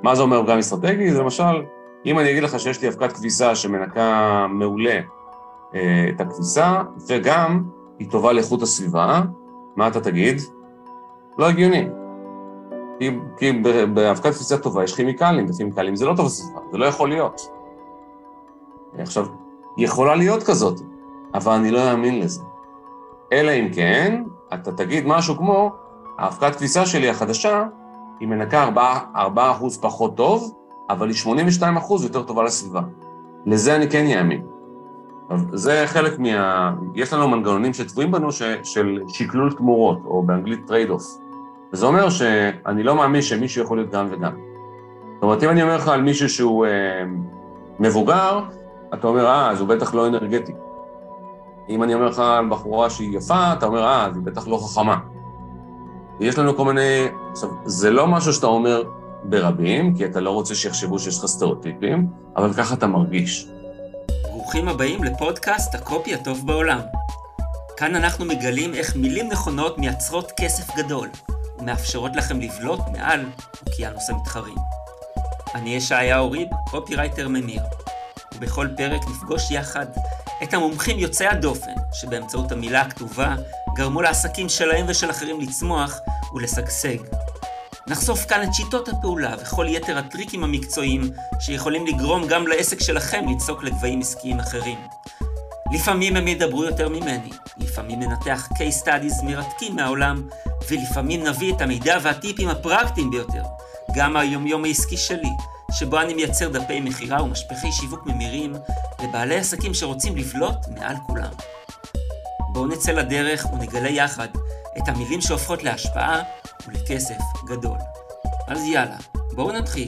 מה זה אומר פגם אסטרטגי? זה למשל, אם אני אגיד לך שיש לי אבקת כביסה שמנקה מעולה את הכביסה, וגם היא טובה לאיכות הסביבה, מה אתה תגיד? לא הגיוני. כי באבקת כביסה טובה יש כימיקלים, וכימיקלים זה לא טוב לסביבה, זה לא יכול להיות. עכשיו, היא יכולה להיות כזאת, אבל אני לא אאמין לזה. אלא אם כן, אתה תגיד משהו כמו, האבקת כביסה שלי החדשה, היא מנקה 4% פחות טוב, אבל היא 82% יותר טובה לסביבה. לזה אני כן יאמין. זה חלק יש לנו מנגנונים שטבועים בנו של שקלול תמורות, או באנגלית טרייד-אוף. וזה אומר שאני לא מאמין שמישהו יכול להיות גם וגם. זאת אומרת, אם אני אומר לך על מישהו שהוא מבוגר, אתה אומר, אז הוא בטח לא אנרגטי. אם אני אומר לך על בחורה שהיא יפה, אתה אומר, אז היא בטח לא חכמה. ויש לנו כל מיני... עכשיו, זה לא משהו שאתה אומר ברבים, כי אתה לא רוצה שיחשבו שיש לך סטריאוטיפים, אבל ככה אתה מרגיש. ברוכים הבאים לפודקאסט הקופי הטוב בעולם. כאן אנחנו מגלים איך מילים נכונות מייצרות כסף גדול, ומאפשרות לכם לבלוט מעל אוקיינוס המתחרים. אני ישעיהו ריב, קופירייטר ממיר, ובכל פרק נפגוש יחד את המומחים יוצאי הדופן, שבאמצעות המילה הכתובה גרמו לעסקים שלהם ושל אחרים לצמוח ולשגשג. נחשוף כאן את שיטות הפעולה וכל יתר הטריקים המקצועיים שיכולים לגרום גם לעסק שלכם לצעוק לגבהים עסקיים אחרים. לפעמים הם ידברו יותר ממני, לפעמים ננתח case studies מרתקים מהעולם, ולפעמים נביא את המידע והטיפים הפרקטיים ביותר, גם היומיום העסקי שלי, שבו אני מייצר דפי מחירה ומשפחי שיווק ממירים לבעלי עסקים שרוצים לבלוט מעל כולם. בואו נצא לדרך ונגלה יחד את המילים שהופכות להשפעה ולכסף גדול. אז יאללה, בואו נתחיל.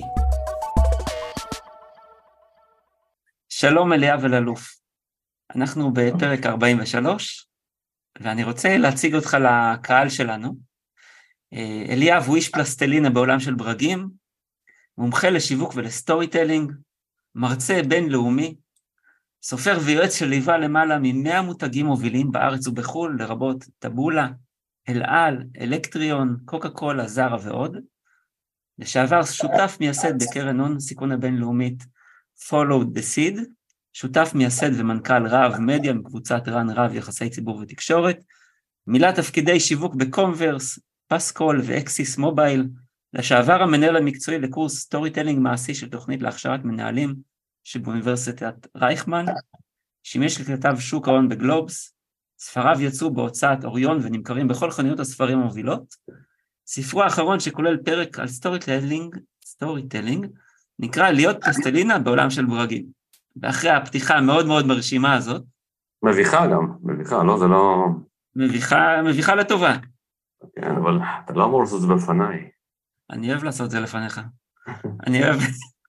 שלום אליה וללוף. אנחנו בפרק 43, ואני רוצה להציג אותך לקהל שלנו. אליה הוא איש פלסטלינה בעולם של ברגים, מומחה לשיווק ולסטורי טלינג, מרצה בינלאומי, סופר ויועץ שליווה למעלה מ100 מותגים מובילים בארץ ובחול, לרבות טבולה, אלעל, אלקטריון, קוקה קולה, זרה ועוד. לשעבר שותף מייסד בקרן הון סיכון הבינלאומית Follow the Seed, שותף מייסד ומנכ"ל רב מדיה מקבוצת רן רב יחסי ציבור ותקשורת, מילא תפקידי שיווק בקומברס, פסקול ואקסיס מובייל, לשעבר המנהל המקצועי לקורס סטורי טלינג מעשי של תוכנית להכשרת מנהלים שבאוניברסיטת רייכמן, שימש ככתב שוק ההון בגלובס, ספריו יצאו בהוצאת אוריון ונמכרים בכל חנויות הספרים המובילות. ספרו האחרון שכולל פרק על סטורי טלינג, נקרא להיות פלסטלינה בעולם של ברגים. ואחרי הפתיחה המאוד מאוד מרשימה הזאת, מביכה גם, מביכה, לא, זה לא... מביכה לטובה. כן, אבל אתה לא אמור לעשות את זה בפניי. אני אוהב לעשות את זה לפניך. אני אוהב...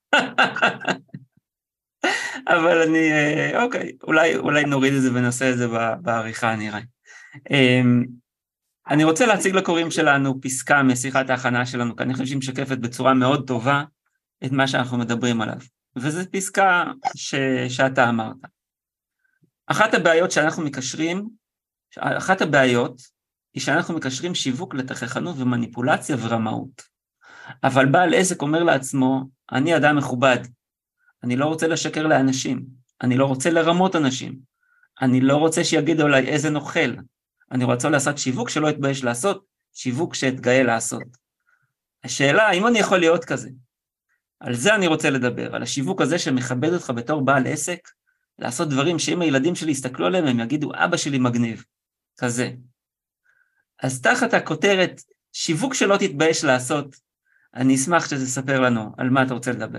אבל אני, אוקיי, אולי נוריד את זה ונעשה את זה בעריכה, נראה. אני רוצה להציג לקוראים שלנו פסקה משיחת ההכנה שלנו, כי אני חושב שהיא משקפת בצורה מאוד טובה את מה שאנחנו מדברים עליו. וזו פסקה שאתה אמרת. אחת הבעיות היא שאנחנו מקשרים שיווק לתככנות ומניפולציה ורמאות. אבל בעל עסק אומר לעצמו, אני אדם מכובד, אני לא רוצה לשקר לאנשים, אני לא רוצה לרמות אנשים, אני לא רוצה שיגידו עליי איזה נוכל, אני רוצה לעשות שיווק שלא יתבייש לעשות, שיווק שהתגאה לעשות. השאלה, אם אני יכול להיות כזה, על זה אני רוצה לדבר, על השיווק הזה שמכבד אותך בתור בעל עסק, לעשות דברים שאם הילדים שלי יסתכלו עליהם, הם יגידו, אבא שלי מגניב, כזה. אז תחת הכותרת, שיווק שלא תתבייש לעשות, אני אשמח שתספר לנו על מה אתה רוצה לדבר.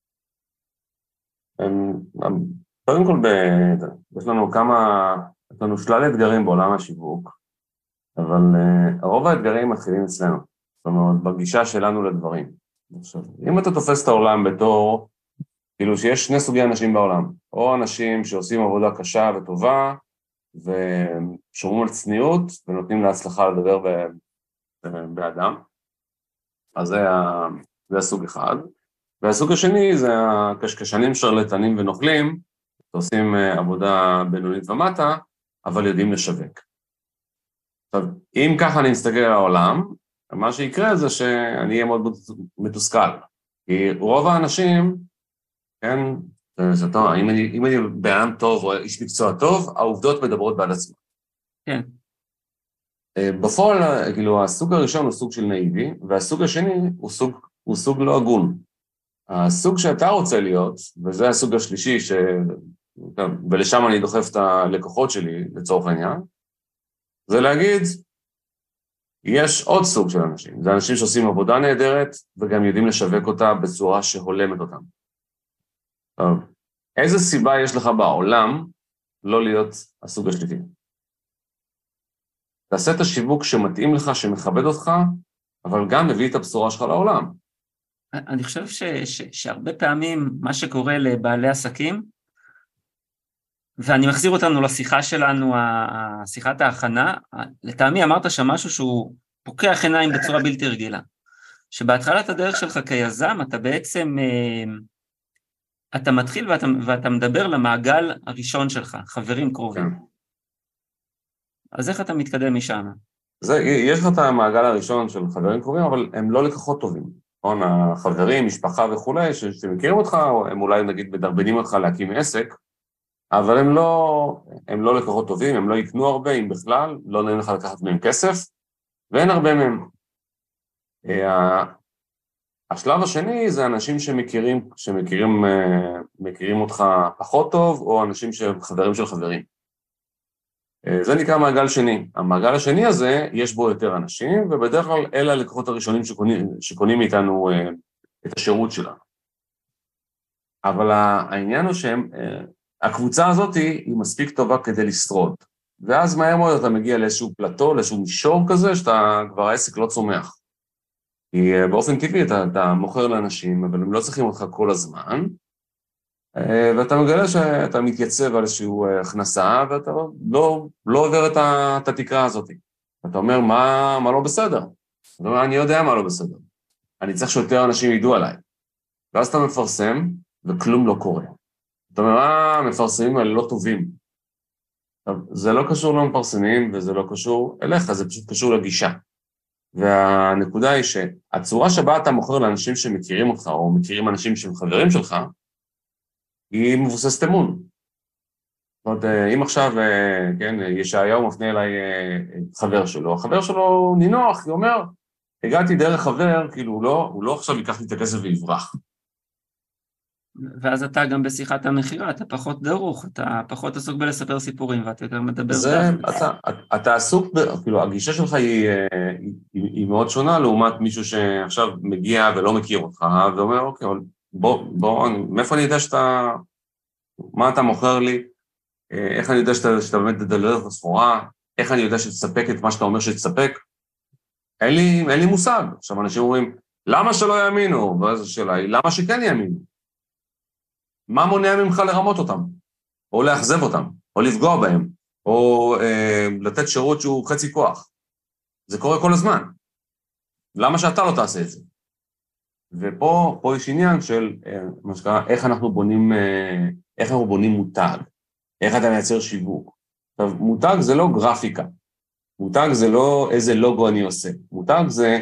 קודם כל, יש לנו שלל אתגרים בעולם השיווק, אבל רוב האתגרים מתחילים אצלנו, זאת אומרת, בגישה שלנו לדברים. עכשיו, אם אתה תופס את העולם בתור, כאילו שיש שני סוגי אנשים בעולם, או אנשים שעושים עבודה קשה וטובה, ושומרים על צניעות, ונותנים להצלחה לדבר באדם, אז זה הסוג אחד. והסוג השני זה הקשקשנים שרלטנים ונוכלים, שעושים עבודה בינונית ומטה, אבל יודעים לשווק. עכשיו, אם ככה אני מסתכל על העולם, מה שיקרה זה שאני אהיה מאוד מתוסכל, כי רוב האנשים, כן, זה טוב, אם אני בעם טוב או איש מקצוע טוב, העובדות מדברות בעד עצמן. כן. בפועל, כאילו, הסוג הראשון הוא סוג של נאיבי, והסוג השני הוא סוג לא הגון. הסוג שאתה רוצה להיות, וזה הסוג השלישי, ולשם אני דוחף את הלקוחות שלי, לצורך העניין, זה להגיד, יש עוד סוג של אנשים. זה אנשים שעושים עבודה נהדרת, וגם יודעים לשווק אותה בצורה שהולמת אותם. טוב, איזה סיבה יש לך בעולם לא להיות הסוג השלישי? תעשה את השיווק שמתאים לך, שמכבד אותך, אבל גם מביא את הבשורה שלך לעולם. אני חושב שהרבה פעמים מה שקורה לבעלי עסקים, ואני מחזיר אותנו לשיחה שלנו, שיחת ההכנה, לטעמי אמרת שם משהו שהוא פוקח עיניים בצורה בלתי רגילה, שבהתחלת הדרך שלך כיזם, אתה בעצם, אתה מתחיל ואתה מדבר למעגל הראשון שלך, חברים קרובים. כן. אז איך אתה מתקדם משם? יש לך את המעגל הראשון של חברים קרובים, אבל הם לא לקוחות טובים. נכון, החברים, משפחה וכולי, שמכירים אותך, הם אולי נגיד מדרבנים אותך להקים עסק, אבל הם לא לקוחות טובים, הם לא יקנו הרבה, אם בכלל, לא נעים לך לקחת מהם כסף, ואין הרבה מהם. השלב השני זה אנשים שמכירים אותך פחות טוב, או אנשים שהם חברים של חברים. זה נקרא מעגל שני. המעגל השני הזה, יש בו יותר אנשים, ובדרך כלל אלה הלקוחות הראשונים שקונים מאיתנו את השירות שלנו. אבל העניין הוא הקבוצה הזאת היא מספיק טובה כדי לשרוד. ואז מהר מאוד אתה מגיע לאיזשהו פלטו, לאיזשהו מישור כזה, שאתה כבר העסק לא צומח. כי באופן טבעי אתה מוכר לאנשים, אבל הם לא צריכים אותך כל הזמן, ואתה מגלה שאתה מתייצב על איזושהי הכנסה, ואתה לא עובר את התקרה הזאת. אתה אומר, מה לא בסדר? אתה אומר, אני יודע מה לא בסדר. אני צריך שיותר אנשים ידעו עליי. ואז אתה מפרסם, וכלום לא קורה. אתה אומר, המפרסמים האלה לא טובים. זה לא קשור למפרסמים, וזה לא קשור אליך, זה פשוט קשור לגישה. והנקודה היא שהצורה שבה אתה מוכר לאנשים שמכירים אותך, או מכירים אנשים שהם חברים שלך, היא מבוססת אמון. זאת אומרת, אם עכשיו, כן, ישעיהו מפנה אליי חבר שלו, החבר שלו נינוח, הוא אומר, הגעתי דרך חבר, כאילו הוא לא עכשיו ייקח לי את הכסף ויברח. ואז אתה גם בשיחת המחירה, אתה פחות דרוך, אתה פחות עסוק בלספר סיפורים, ואתה יותר מדבר אתה עסוק, כאילו, הגישה שלך היא מאוד שונה, לעומת מישהו שעכשיו מגיע ולא מכיר אותך, ואומר, אוקיי, מאיפה אני יודע מה אתה מוכר לי, איך אני יודע שאתה באמת תדלל את הסחורה, איך אני יודע שתספק את מה שאתה אומר שתספק, אין לי מושג. עכשיו אנשים אומרים, למה שלא יאמינו? ואז השאלה היא, למה שכן יאמינו? מה מונע ממך לרמות אותם? או לאכזב אותם, או לפגוע בהם, או לתת שירות שהוא חצי כוח. זה קורה כל הזמן. למה שאתה לא תעשה את זה? ופה יש עניין של מה שקרה, איך אנחנו בונים מותג, איך אתה מייצר שיווק. עכשיו, מותג זה לא גרפיקה, מותג זה לא איזה לוגו אני עושה, מותג זה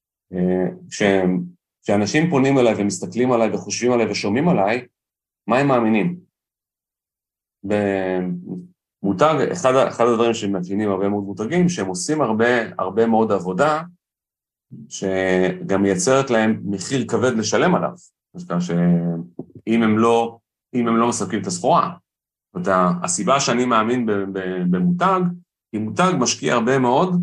שאנשים פונים אליי ומסתכלים עליי וחושבים עליי ושומעים עליי, מה הם מאמינים? במותג, אחד הדברים שמאפיינים הרבה מאוד מותגים, שהם עושים הרבה מאוד עבודה, שגם מייצרת להם מחיר כבד לשלם עליו. שאם הם לא מספקים את הסחורה. זאת אומרת, הסיבה שאני מאמין במותג, היא מותג משקיע הרבה מאוד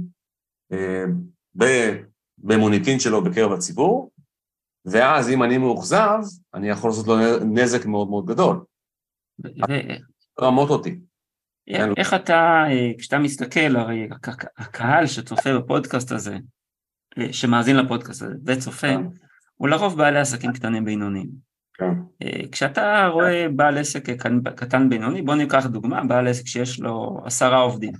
במוניטין שלו בקרב הציבור, ואז אם אני מאוכזב, אני יכול לעשות לו נזק מאוד מאוד גדול. רמות אותי. איך אתה, כשאתה מסתכל, הרי הקהל שצופה בפודקאסט הזה, שמאזין לפודקאסט הזה וצופה, הוא לרוב בעלי עסקים קטנים בינוניים. כשאתה רואה בעל עסק קטן בינוני, בוא ניקח דוגמה, בעל עסק שיש לו 10 עובדים.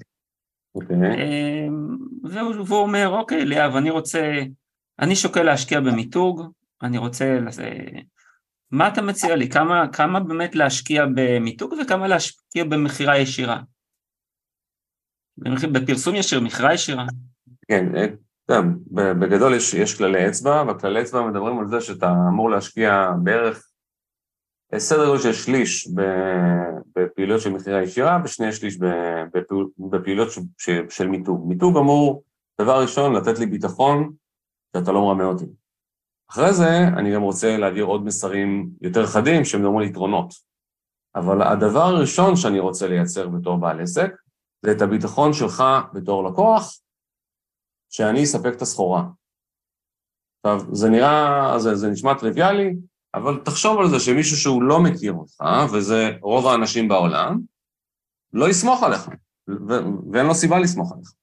והוא אומר, אוקיי, ליאב, אני שוקל להשקיע במיתוג, אני רוצה, מה אתה מציע לי? כמה באמת להשקיע במיתוג וכמה להשקיע במחירה ישירה? בפרסום ישיר, מחירה ישירה. כן, כן, בגדול יש כללי אצבע, והכללי אצבע מדברים על זה שאתה אמור להשקיע בערך סדר גודל של שליש בפעילויות של מכירה ישירה, ושני שליש בפעילויות של מיתוג. מיתוג אמור, דבר ראשון, לתת לי ביטחון שאתה לא מרמה אותי. אחרי זה, אני גם רוצה להעביר עוד מסרים יותר חדים, שמדברים על יתרונות. אבל הדבר הראשון שאני רוצה לייצר בתור בעל עסק, זה את הביטחון שלך בתור לקוח, שאני אספק את הסחורה. עכשיו, זה נשמע טריוויאלי, אבל תחשוב על זה שמישהו שהוא לא מכיר אותך, וזה רוב האנשים בעולם, לא יסמוך עליך, ואין לו סיבה לסמוך עליך.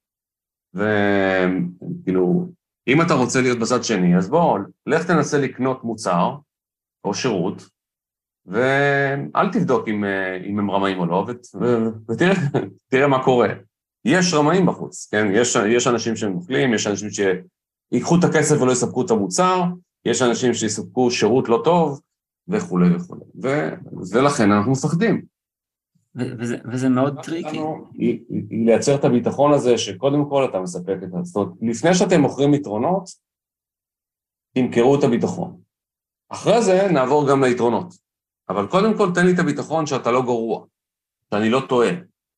וכאילו, אם אתה רוצה להיות בצד שני, אז בוא, לך תנסה לקנות מוצר או שירות, ואל תבדוק אם הם רמאים או לא, ותראה מה קורה. יש רמאים בחוץ, כן? יש אנשים שהם נוכלים, יש אנשים שיקחו את הכסף ולא יספקו את המוצר, יש אנשים שיספקו שירות לא טוב, וכו' וכו'. ולכן אנחנו מפחדים. וזה מאוד טריקי. היא לייצר את הביטחון הזה, שקודם כל אתה מספק את זה. זאת אומרת, לפני שאתם מוכרים יתרונות, תמכרו את הביטחון. אחרי זה נעבור גם ליתרונות. אבל קודם כל תן לי את הביטחון שאתה לא גרוע, שאני לא טועה.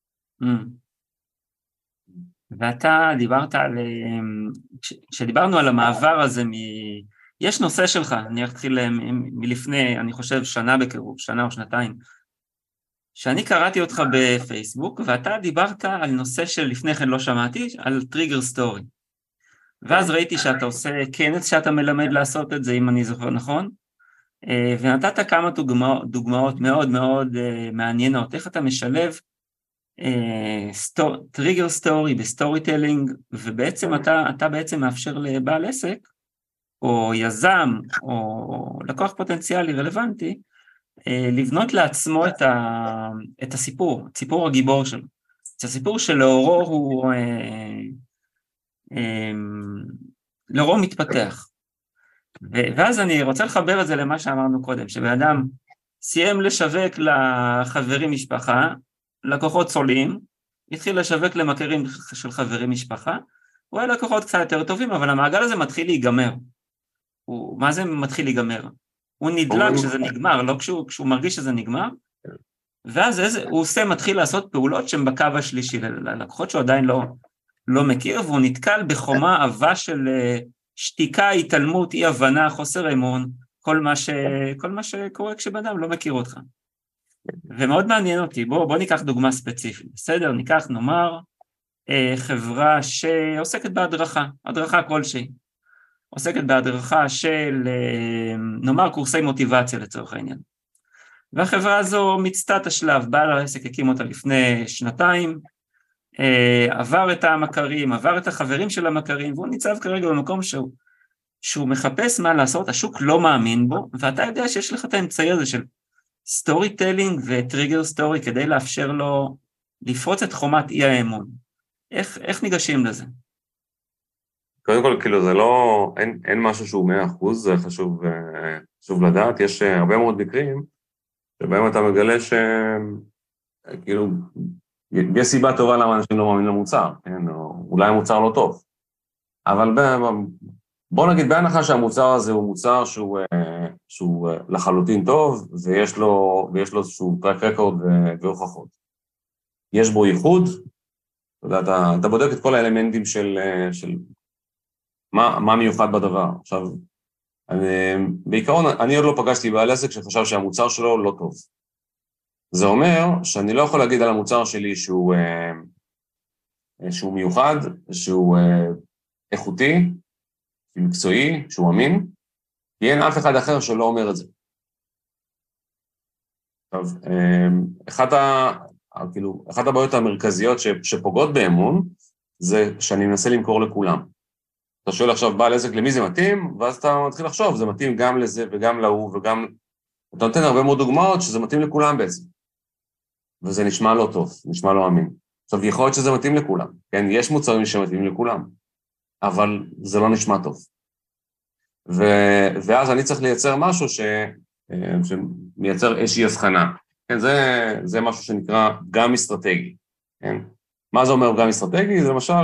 ואתה דיברת על, כשדיברנו על המעבר הזה, יש נושא שלך, אני אתחיל מלפני, אני חושב, שנה בקירוב, שנה או שנתיים, שאני קראתי אותך בפייסבוק, ואתה דיברת על נושא שלפני כן לא שמעתי, על טריגר סטורי. ואז ראיתי שאתה עושה כנס שאתה מלמד לעשות את זה, אם אני זוכר נכון, ונתת כמה דוגמאות מאוד מאוד מעניינות, איך אתה משלב טריגר סטורי בסטורי טלינג, ובעצם אתה בעצם מאפשר לבעל עסק, או יזם, או לקוח פוטנציאלי רלוונטי, לבנות לעצמו את הסיפור, סיפור הגיבור שלו. זה הסיפור שלאורו הוא לאורו מתפתח. ואז אני רוצה לחבר את זה למה שאמרנו קודם, שבאדם סיים לשווק לחברים משפחה, לקוחות צולעים, התחיל לשווק למכרים של חברים משפחה, הוא היה לקוחות קצת יותר טובים, אבל המעגל הזה מתחיל להיגמר. מה זה מתחיל להיגמר? הוא נדלק כשזה נגמר, לא כשהוא מרגיש שזה נגמר, ואז הוא מתחיל לעשות פעולות שהן בקו השלישי, ללקוחות שהוא עדיין לא מכיר, והוא נתקל בחומה עבה של שתיקה, התעלמות, אי הבנה, חוסר אמון, כל מה שקורה כשבן לא מכיר אותך. ומאוד מעניין אותי, בוא ניקח דוגמה ספציפית, בסדר? ניקח, נאמר, חברה שעוסקת הדרכה כלשהי, עוסקת בהדרכה של, נאמר, קורסי מוטיבציה לצורך העניין. והחברה הזו מצתה את השלב, בעל העסק הקים אותה לפני שנתיים, עבר את המכרים, עבר את החברים של המכרים, והוא ניצב כרגע במקום שהוא מחפש מה לעשות, השוק לא מאמין בו, ואתה יודע שיש לך את האמצעי הזה של סטורי טלינג וטריגר סטורי, כדי לאפשר לו לפרוץ את חומת אי האמון. איך ניגשים לזה? קודם כל, כאילו, זה לא, אין משהו שהוא 100%, זה חשוב לדעת, יש הרבה מאוד מקרים, שבהם אתה מגלה כאילו, יש סיבה טובה למה אנשים לא מאמינים למוצר, כן? או אולי המוצר לא טוב. אבל בוא נגיד, בהנחה שהמוצר הזה הוא מוצר שהוא לחלוטין טוב, ויש לו איזשהו טרק רקורד והוכחות. יש בו ייחוד, אתה בודק את כל האלמנטים של מה מיוחד בדבר. עכשיו, בעיקרון, אני עוד לא פגשתי בעל עסק שחשב שהמוצר שלו לא טוב. זה אומר שאני לא יכול להגיד על המוצר שלי שהוא מיוחד, שהוא איכותי, מקצועי, שהוא אמין, כי אין אף אחד אחר שלא אומר את זה. עכשיו, אחת הבעיות המרכזיות שפוגעות באמון, זה שאני מנסה למכור לכולם. אתה שואל עכשיו בעל עסק למי זה מתאים, ואז אתה מתחיל לחשוב, זה מתאים גם לזה וגם להוא וגם... אתה נותן הרבה מאוד דוגמאות שזה מתאים לכולם בעצם. וזה נשמע לא טוב, נשמע לא אמין. עכשיו, יכול להיות שזה מתאים לכולם, כן? יש מוצרים שמתאים לכולם, אבל זה לא נשמע טוב. ואז אני צריך לייצר משהו שמייצר איזושהי הבחנה. כן, זה משהו שנקרא גם אסטרטגי, כן? מה זה אומר גם אסטרטגי? זה למשל,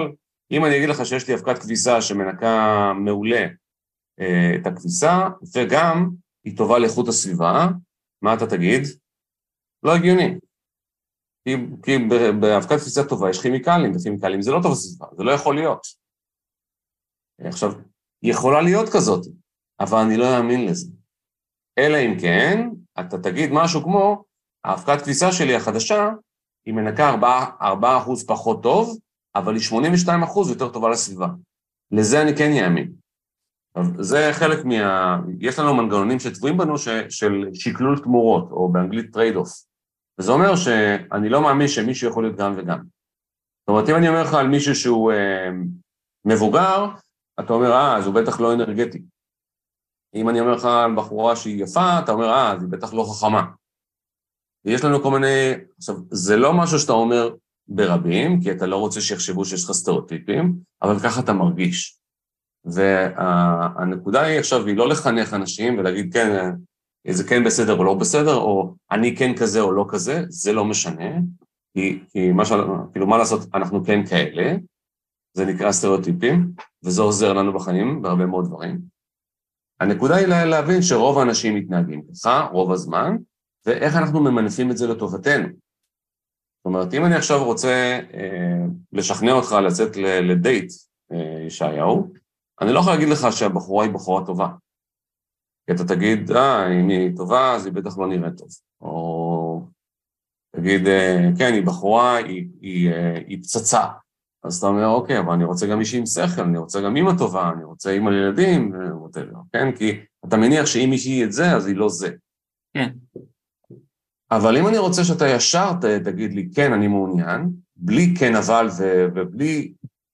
אם אני אגיד לך שיש לי אבקת כביסה שמנקה מעולה את הכביסה, וגם היא טובה לאיכות הסביבה, מה אתה תגיד? לא הגיוני. כי באבקת כביסה טובה יש כימיקלים, וכימיקלים זה לא טוב לסביבה, זה לא יכול להיות. עכשיו, היא יכולה להיות כזאת, אבל אני לא אאמין לזה. אלא אם כן, אתה תגיד משהו כמו, האבקת כביסה שלי החדשה, היא מנקה 4% פחות טוב, אבל היא 82% יותר טובה לסביבה. לזה אני כן יאמין. זה חלק יש לנו מנגנונים שטבועים בנו של שקלול תמורות, או באנגלית טרייד-אוף. וזה אומר שאני לא מאמין שמישהו יכול להיות גם וגם. זאת אומרת, אם אני אומר לך על מישהו שהוא מבוגר, אתה אומר, אז הוא בטח לא אנרגטי. אם אני אומר לך על בחורה שהיא יפה, אתה אומר, אז היא בטח לא חכמה. ויש לנו כל מיני, עכשיו, זה לא משהו שאתה אומר ברבים, כי אתה לא רוצה שיחשבו שיש לך סטריאוטיפים, אבל ככה אתה מרגיש. והנקודה היא עכשיו, היא לא לחנך אנשים ולהגיד, כן, זה כן בסדר או לא בסדר, או אני כן כזה או לא כזה, זה לא משנה, כי כאילו מה לעשות, אנחנו כן כאלה, זה נקרא סטריאוטיפים, וזה עוזר לנו בחיים בהרבה מאוד דברים. הנקודה היא להבין שרוב האנשים מתנהגים ככה, רוב הזמן, ואיך אנחנו ממנפים את זה לטובתנו. זאת אומרת, אם אני עכשיו רוצה לשכנע אותך לצאת לדייט, ישעיהו, אני לא יכול להגיד לך שהבחורה היא בחורה טובה. כי אתה תגיד, אם היא טובה, אז היא בטח לא נראית טוב. או תגיד, כן, היא בחורה, היא פצצה. אז אתה אומר, אוקיי, אבל אני רוצה גם מישהי עם שכל, אני רוצה גם אמא טובה, אני רוצה אמא לילדים, כן? כי אתה מניח שאם מישהי את זה, אז היא לא זה. כן. אבל אם אני רוצה שאתה ישר תגיד לי, כן, אני מעוניין, בלי כן אבל ובלי,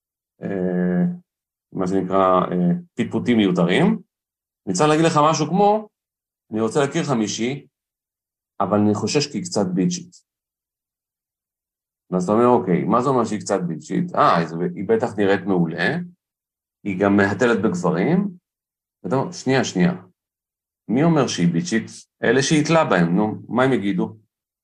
מה שנקרא, פיפוטים מיותרים, אני צריך להגיד לך משהו כמו, אני רוצה להכיר לך מישהי, אבל אני חושש כי היא קצת ביצ'ית. אז אתה אומר, אוקיי, מה זה אומר שהיא קצת ביצ'ית? היא בטח נראית מעולה, היא גם מהטלת בגברים, ואתה אומר, שנייה, מי אומר שהיא ביצ'ית? אלה שהתלה בהם, נו, מה הם יגידו?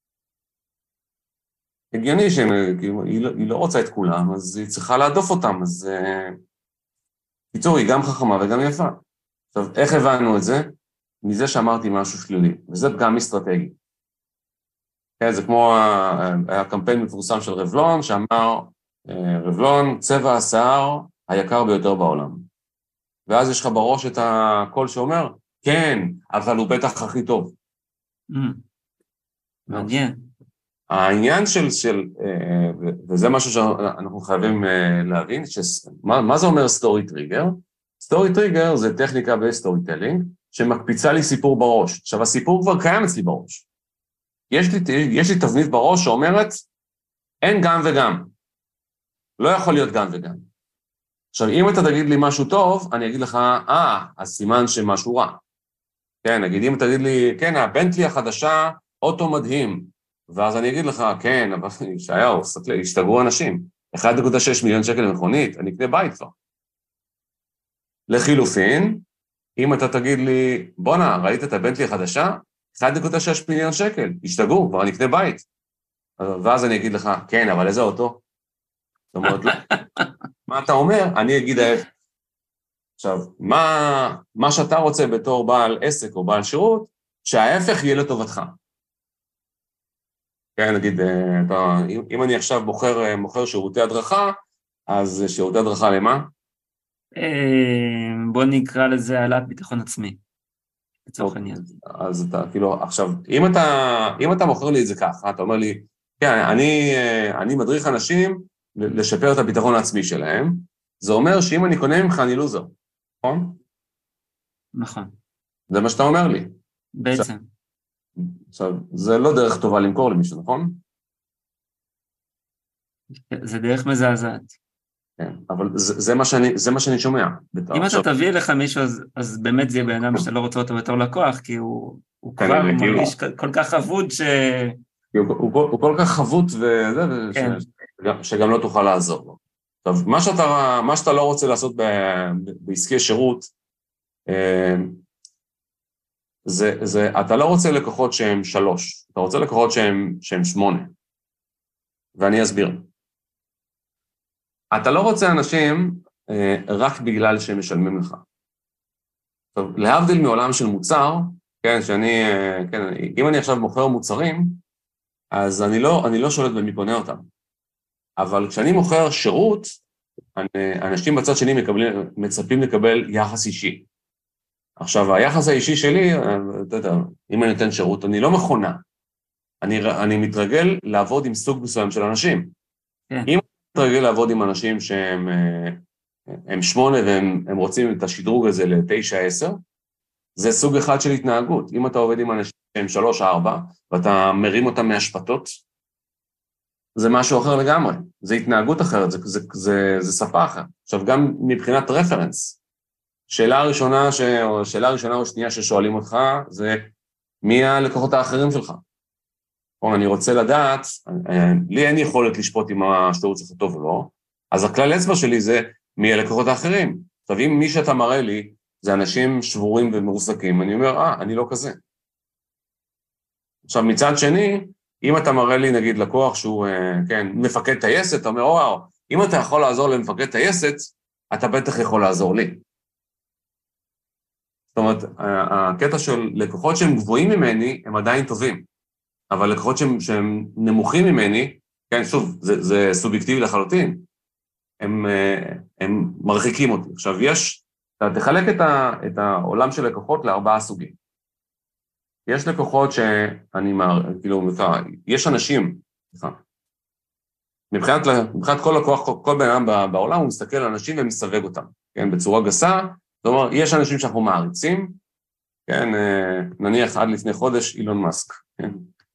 הגיוני שהיא לא רוצה את כולם, אז היא צריכה להדוף אותם, אז קיצור, היא גם חכמה וגם יפה. עכשיו, איך הבנו את זה? מזה שאמרתי משהו שלילי, וזה פגם אסטרטגי. כן, זה כמו הקמפיין מפורסם של רבלון, שאמר, רבלון, צבע השיער היקר ביותר בעולם. ואז יש לך בראש את הקול שאומר, כן, אבל הוא בטח הכי טוב. מעניין. העניין וזה משהו שאנחנו חייבים להבין, מה זה אומר סטורי טריגר? סטורי טריגר זה טכניקה בסטורי טלינג, שמקפיצה לי סיפור בראש. עכשיו, הסיפור כבר קיים אצלי בראש. יש לי תבנית בראש שאומרת, אין גם וגם. לא יכול להיות גם וגם. עכשיו, אם אתה תגיד לי משהו טוב, אני אגיד לך, אז סימן שמשהו רע. כן, נגיד, אם תגיד לי, כן, הבנטלי החדשה, אוטו מדהים, ואז אני אגיד לך, כן, אבל ישעיהו, השתגעו אנשים, 1.6 מיליון שקל למכונית, אני אקנה בית כבר. לחילופין, אם אתה תגיד לי, בונה, ראית את הבנטלי החדשה? 1.6 מיליון שקל, השתגעו, כבר אני אקנה בית. ואז אני אגיד לך, כן, אבל איזה אוטו? זאת אומרת, מה אתה אומר? אני אגיד ההפך. עכשיו, מה שאתה רוצה בתור בעל עסק או בעל שירות, שההפך יהיה לטובתך. כן, נגיד, אם אני עכשיו מוכר שירותי הדרכה, אז שירותי הדרכה למה? בוא נקרא לזה העלאת ביטחון עצמי, לצורך העניין. אז אתה, כאילו, עכשיו, אם אתה מוכר לי את זה ככה, אתה אומר לי, כן, אני מדריך אנשים לשפר את הביטחון העצמי שלהם, זה אומר שאם אני קונה ממך, אני לוזר, נכון? נכון. זה מה שאתה אומר לי. בעצם. עכשיו, זה לא דרך טובה למכור למישהו, נכון? זה דרך מזעזעת. כן, אבל זה מה שאני שומע. אם אתה תביא לך מישהו, אז באמת זה יהיה בן אדם שאתה לא רוצה אותו בתור לקוח, כי הוא כבר מרגיש כל כך חבוד ש... הוא כל כך חבוט שגם לא תוכל לעזור לו. טוב, מה שאתה לא רוצה לעשות בעסקי שירות, אתה לא רוצה לקוחות שהם 3, אתה רוצה לקוחות שהם 8. ואני אסביר. אתה לא רוצה אנשים רק בגלל שהם משלמים לך. טוב, להבדיל מעולם של מוצר, כן, כן, אם אני עכשיו מוכר מוצרים, אז אני לא שולט במי קונה אותם. אבל כשאני מוכר שירות, אנשים בצד שני מצפים לקבל יחס אישי. עכשיו, היחס האישי שלי, אם אני נותן שירות, אני לא מכונה. אני מתרגל לעבוד עם סוג מסוים של אנשים. כן. אם אני מתרגל לעבוד עם אנשים שהם 8 והם רוצים את השדרוג הזה ל-9-10, זה סוג אחד של התנהגות. אם אתה עובד עם אנשים שהם 3-4, ואתה מרים אותם מהשפטות, זה משהו אחר לגמרי. זה התנהגות אחרת, זה שפה אחרת. עכשיו, גם מבחינת רפרנס, שאלה ראשונה או שנייה ששואלים אותך, זה מי הלקוחות האחרים שלך? אני רוצה לדעת, לי אין יכולת לשפוט אם השירות שלך טוב או לא, אז הכלל אצבע שלי זה מי הלקוחות האחרים. עכשיו, אם מי שאתה מראה לי, זה אנשים שבורים ומרוסקים, אני אומר, אני לא כזה. עכשיו, מצד שני, אם אתה מראה לי, נגיד, לקוח שהוא, כן, מפקד טייסת, אתה אומר, וואו, אם אתה יכול לעזור למפקד טייסת, אתה בטח יכול לעזור לי. זאת אומרת, הקטע של לקוחות שהם גבוהים ממני, הם עדיין טובים, אבל לקוחות שהם נמוכים ממני, כן, שוב, זה סובייקטיבי לחלוטין, הם מרחיקים אותי. עכשיו, אתה תחלק את העולם של לקוחות ל4 סוגים. יש לקוחות כאילו, יש אנשים, מבחינת כל לקוח, כל בן אדם בעולם, הוא מסתכל על אנשים ומסווג אותם, כן, בצורה גסה, זאת אומרת, יש אנשים שאנחנו מעריצים, כן, נניח עד לפני חודש, אילון מאסק, כן.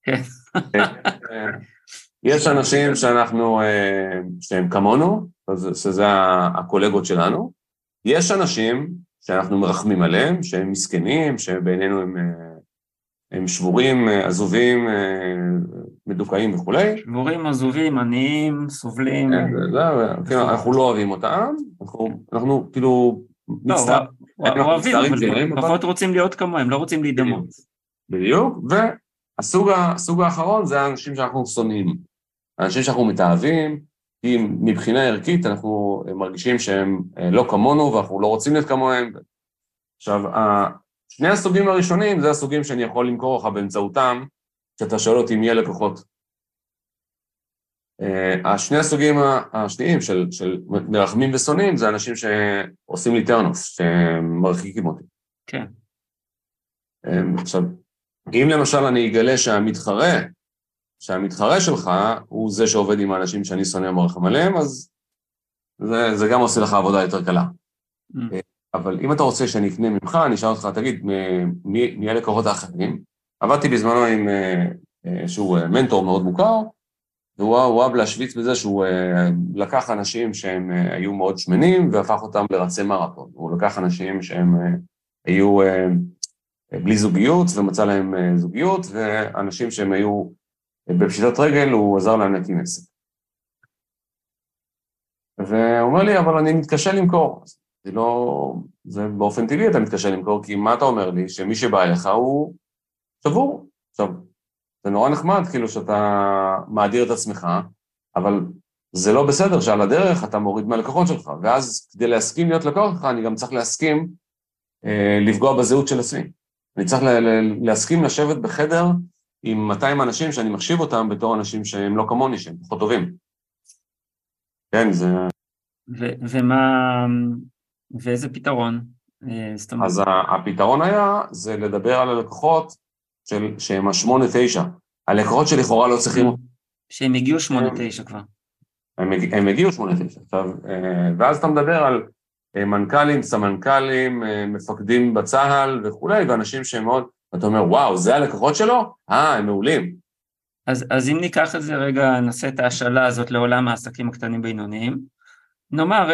יש אנשים שהם כמונו, שזה הקולגות שלנו, יש אנשים שאנחנו מרחמים עליהם, שהם מסכנים, שבעינינו הם שבורים, עזובים, מדוכאים וכו'. שבורים, עזובים, עניים, סובלים. אנחנו לא אוהבים אותם, אנחנו כאילו מצטערים. אוהבים, אבל פחות רוצים להיות כמוהם, לא רוצים להידמות. בדיוק, והסוג האחרון זה האנשים שאנחנו שונאים. האנשים שאנחנו מתאהבים, כי מבחינה ערכית אנחנו מרגישים שהם לא כמונו, ואנחנו לא רוצים להיות כמוהם. עכשיו, שני הסוגים הראשונים, זה הסוגים שאני יכול למכור לך באמצעותם, שאתה שואל אותי מי הלקוחות. השני הסוגים השניים של מרחמים ושונאים, זה אנשים שעושים לי טרנוף, שמרחיקים אותי. כן. עכשיו, אם למשל אני אגלה שהמתחרה שלך הוא זה שעובד עם האנשים שאני שונא ומרחם עליהם, אז זה גם עושה לך עבודה יותר קלה. אבל אם אתה רוצה שאני אקנה ממך, אני אשאל אותך, תגיד, מי הלקוחות האחרים? עבדתי בזמנו עם שהוא מנטור מאוד מוכר, והוא אוהב להשוויץ בזה שהוא לקח אנשים שהם היו מאוד שמנים, והפך אותם לרצי מרתון. הוא לקח אנשים שהם היו בלי זוגיות, ומצא להם זוגיות, ואנשים שהם היו בפשיטת רגל, הוא עזר להם להקים עסק. והוא אומר לי, אבל אני מתקשה למכור. זה באופן טבעי אתה מתקשה למכור, כי מה אתה אומר לי? שמי שבא אליך הוא שבור. עכשיו, זה נורא נחמד, כאילו שאתה מאדיר את עצמך, אבל זה לא בסדר שעל הדרך אתה מוריד מהלקוחות שלך, ואז כדי להסכים להיות לקוח שלך, אני גם צריך להסכים לפגוע בזהות של עצמי. אני צריך להסכים לשבת בחדר עם 200 אנשים שאני מחשיב אותם בתור אנשים שהם לא כמוני, שהם פחות טובים. כן, זה... ואיזה פתרון? אז הפתרון זה לדבר על הלקוחות שהם ה-8-9. הלקוחות שלכאורה לא צריכים... שהם הגיעו 8-9 כבר. הם הגיעו 8-9. עכשיו, ואז אתה מדבר על מנכ"לים, סמנכ"לים, מפקדים בצהל וכו', ואנשים שהם מאוד... אתה אומר, וואו, זה הלקוחות שלו? הם מעולים. אז אם ניקח את זה רגע, נעשה את ההשאלה הזאת לעולם העסקים הקטנים בינוניים, נאמר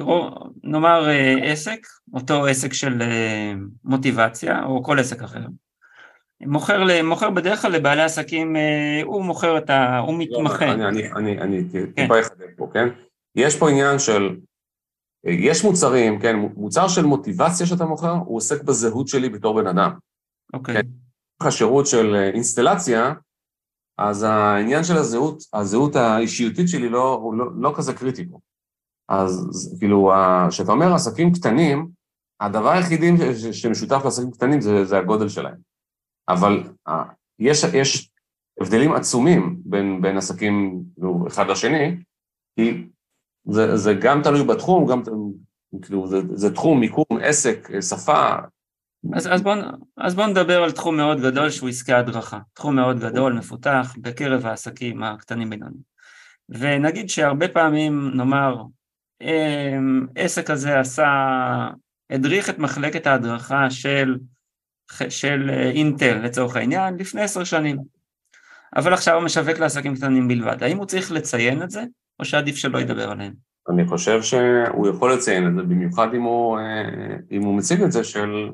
עסק, אותו עסק של מוטיבציה, או כל עסק אחר. מוכר בדרך כלל לבעלי עסקים, הוא מתמחה. אני טיפה אחדד פה, כן? יש פה עניין של, יש מוצרים, כן? מוצר של מוטיבציה שאתה מוכר, הוא עוסק בזהות שלי בתור בן אדם. אוקיי. השירות של אינסטלציה, אז העניין של הזהות האישיותית שלי הוא לא כזה קריטי פה. אז כאילו, כשאתה אומר עסקים קטנים, הדבר היחידי שמשותף לעסקים קטנים זה הגודל שלהם. אבל יש הבדלים עצומים בין עסקים אחד לשני, כי זה גם תלוי בתחום, גם כאילו, זה תחום, מיקום, עסק, שפה. אז בוא נדבר על תחום מאוד גדול שהוא עסקי הדרכה. תחום מאוד גדול, מפותח, בקרב העסקים הקטנים בינוניים. ונגיד שהרבה פעמים, נאמר, עסק הזה הדריך את מחלקת ההדרכה של אינטל לצורך העניין לפני 10 שנים, אבל עכשיו הוא משווק לעסקים קטנים בלבד. האם הוא צריך לציין את זה, או שעדיף שלא ידבר עליהם? אני חושב שהוא יכול לציין את זה, במיוחד אם הוא מציג את זה של,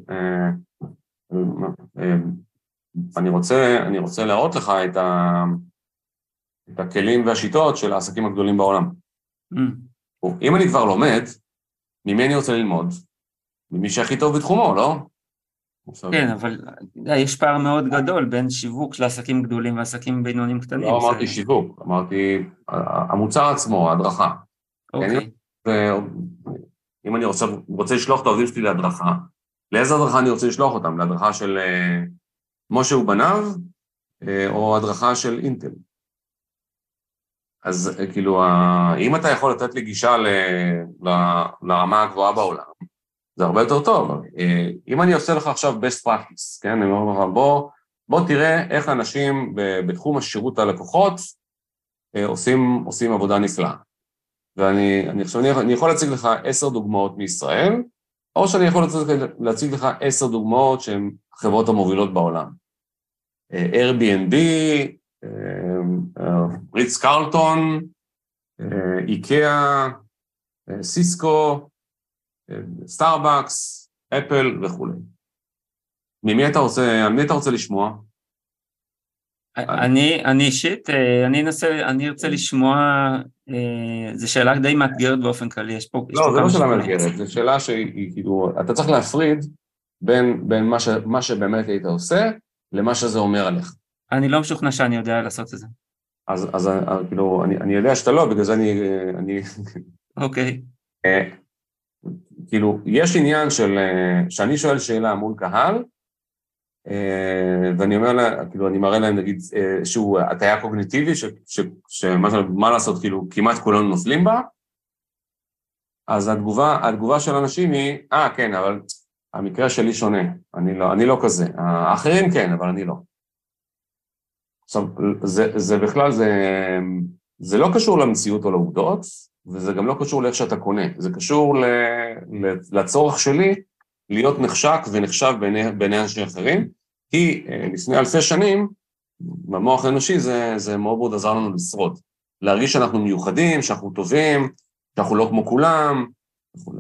אני רוצה להראות לך את הכלים והשיטות של העסקים הגדולים בעולם. אם אני כבר לומד, ממי אני רוצה ללמוד? ממי שהכי טוב בתחומו, לא? כן, אבל יש פער מאוד גדול בין שיווק של עסקים גדולים ועסקים בינוניים קטנים. לא אמרתי שיווק, אמרתי המוצר עצמו, ההדרכה. אוקיי. אם אני רוצה לשלוח את העובדים שלי להדרכה, לאיזה הדרכה אני רוצה לשלוח אותם? להדרכה של משה ובניו, או הדרכה של אינטל? אז כאילו, אם אתה יכול לתת לי גישה לרמה הגבוהה בעולם, זה הרבה יותר טוב. אם אני עושה לך עכשיו best practice, כן? אני אומר לך, בוא תראה איך אנשים בתחום השירות הלקוחות עושים עבודה נפלאה. ואני יכול להציג לך 10 דוגמאות מישראל, או שאני יכול להציג לך 10 דוגמאות שהן חברות המובילות בעולם. Airbnb, ריץ קרלטון, איקאה, סיסקו, סטארבקס, אפל וכו'. ממי אתה רוצה לשמוע? אני אישית, אני ארצה לשמוע, זו שאלה די מאתגרת באופן כללי, יש פה... לא, זה לא שאלה מאתגרת, זו שאלה שהיא כאילו, אתה צריך להפריד בין מה שבאמת היית עושה, למה שזה אומר עליך. אני לא משוכנע שאני יודע לעשות את זה. אז כאילו, אני יודע שאתה לא, בגלל זה אני... אוקיי. כאילו, יש עניין שאני שואל שאלה מול קהל, ואני אומר לה, כאילו, אני מראה להם, נגיד, שהוא הטיה קוגניטיבי, שמה לעשות, כאילו, כמעט כולנו נופלים בה, אז התגובה של אנשים היא, כן, אבל המקרה שלי שונה, אני לא כזה, האחרים כן, אבל אני לא. עכשיו, זה בכלל, זה לא קשור למציאות או לעובדות, וזה גם לא קשור לאיך שאתה קונה, זה קשור לצורך שלי להיות נחשק ונחשב בעיני אנשים אחרים, כי לפני אלפי שנים, במוח האנושי זה מאוד מאוד עזר לנו לשרוד, להרגיש שאנחנו מיוחדים, שאנחנו טובים, שאנחנו לא כמו כולם, וכו'.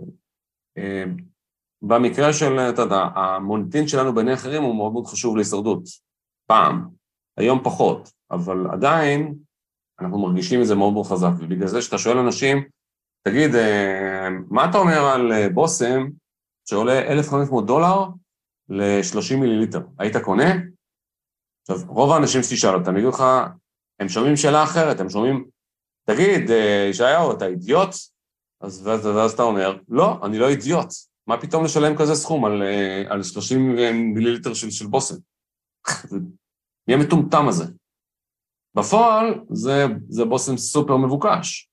במקרה של, אתה יודע, המוניטין שלנו בעיני אחרים הוא מאוד מאוד חשוב להישרדות, פעם, היום פחות, אבל עדיין אנחנו מרגישים את זה מאוד מאוד חזק, ובגלל זה שאתה שואל אנשים, תגיד, מה אתה אומר על בוסם שעולה $1,500 ל-30 מיליליטר? היית קונה? עכשיו, רוב האנשים שתשאל אותם, יגידו לך, הם שומעים שאלה אחרת, הם שומעים, תגיד, ישעיהו, אתה אידיוט? ואז אתה אומר, לא, אני לא אידיוט. מה פתאום לשלם כזה סכום על 30 מיליליטר של בוסם? מי המטומטם הזה? בפועל זה בוסם סופר מבוקש.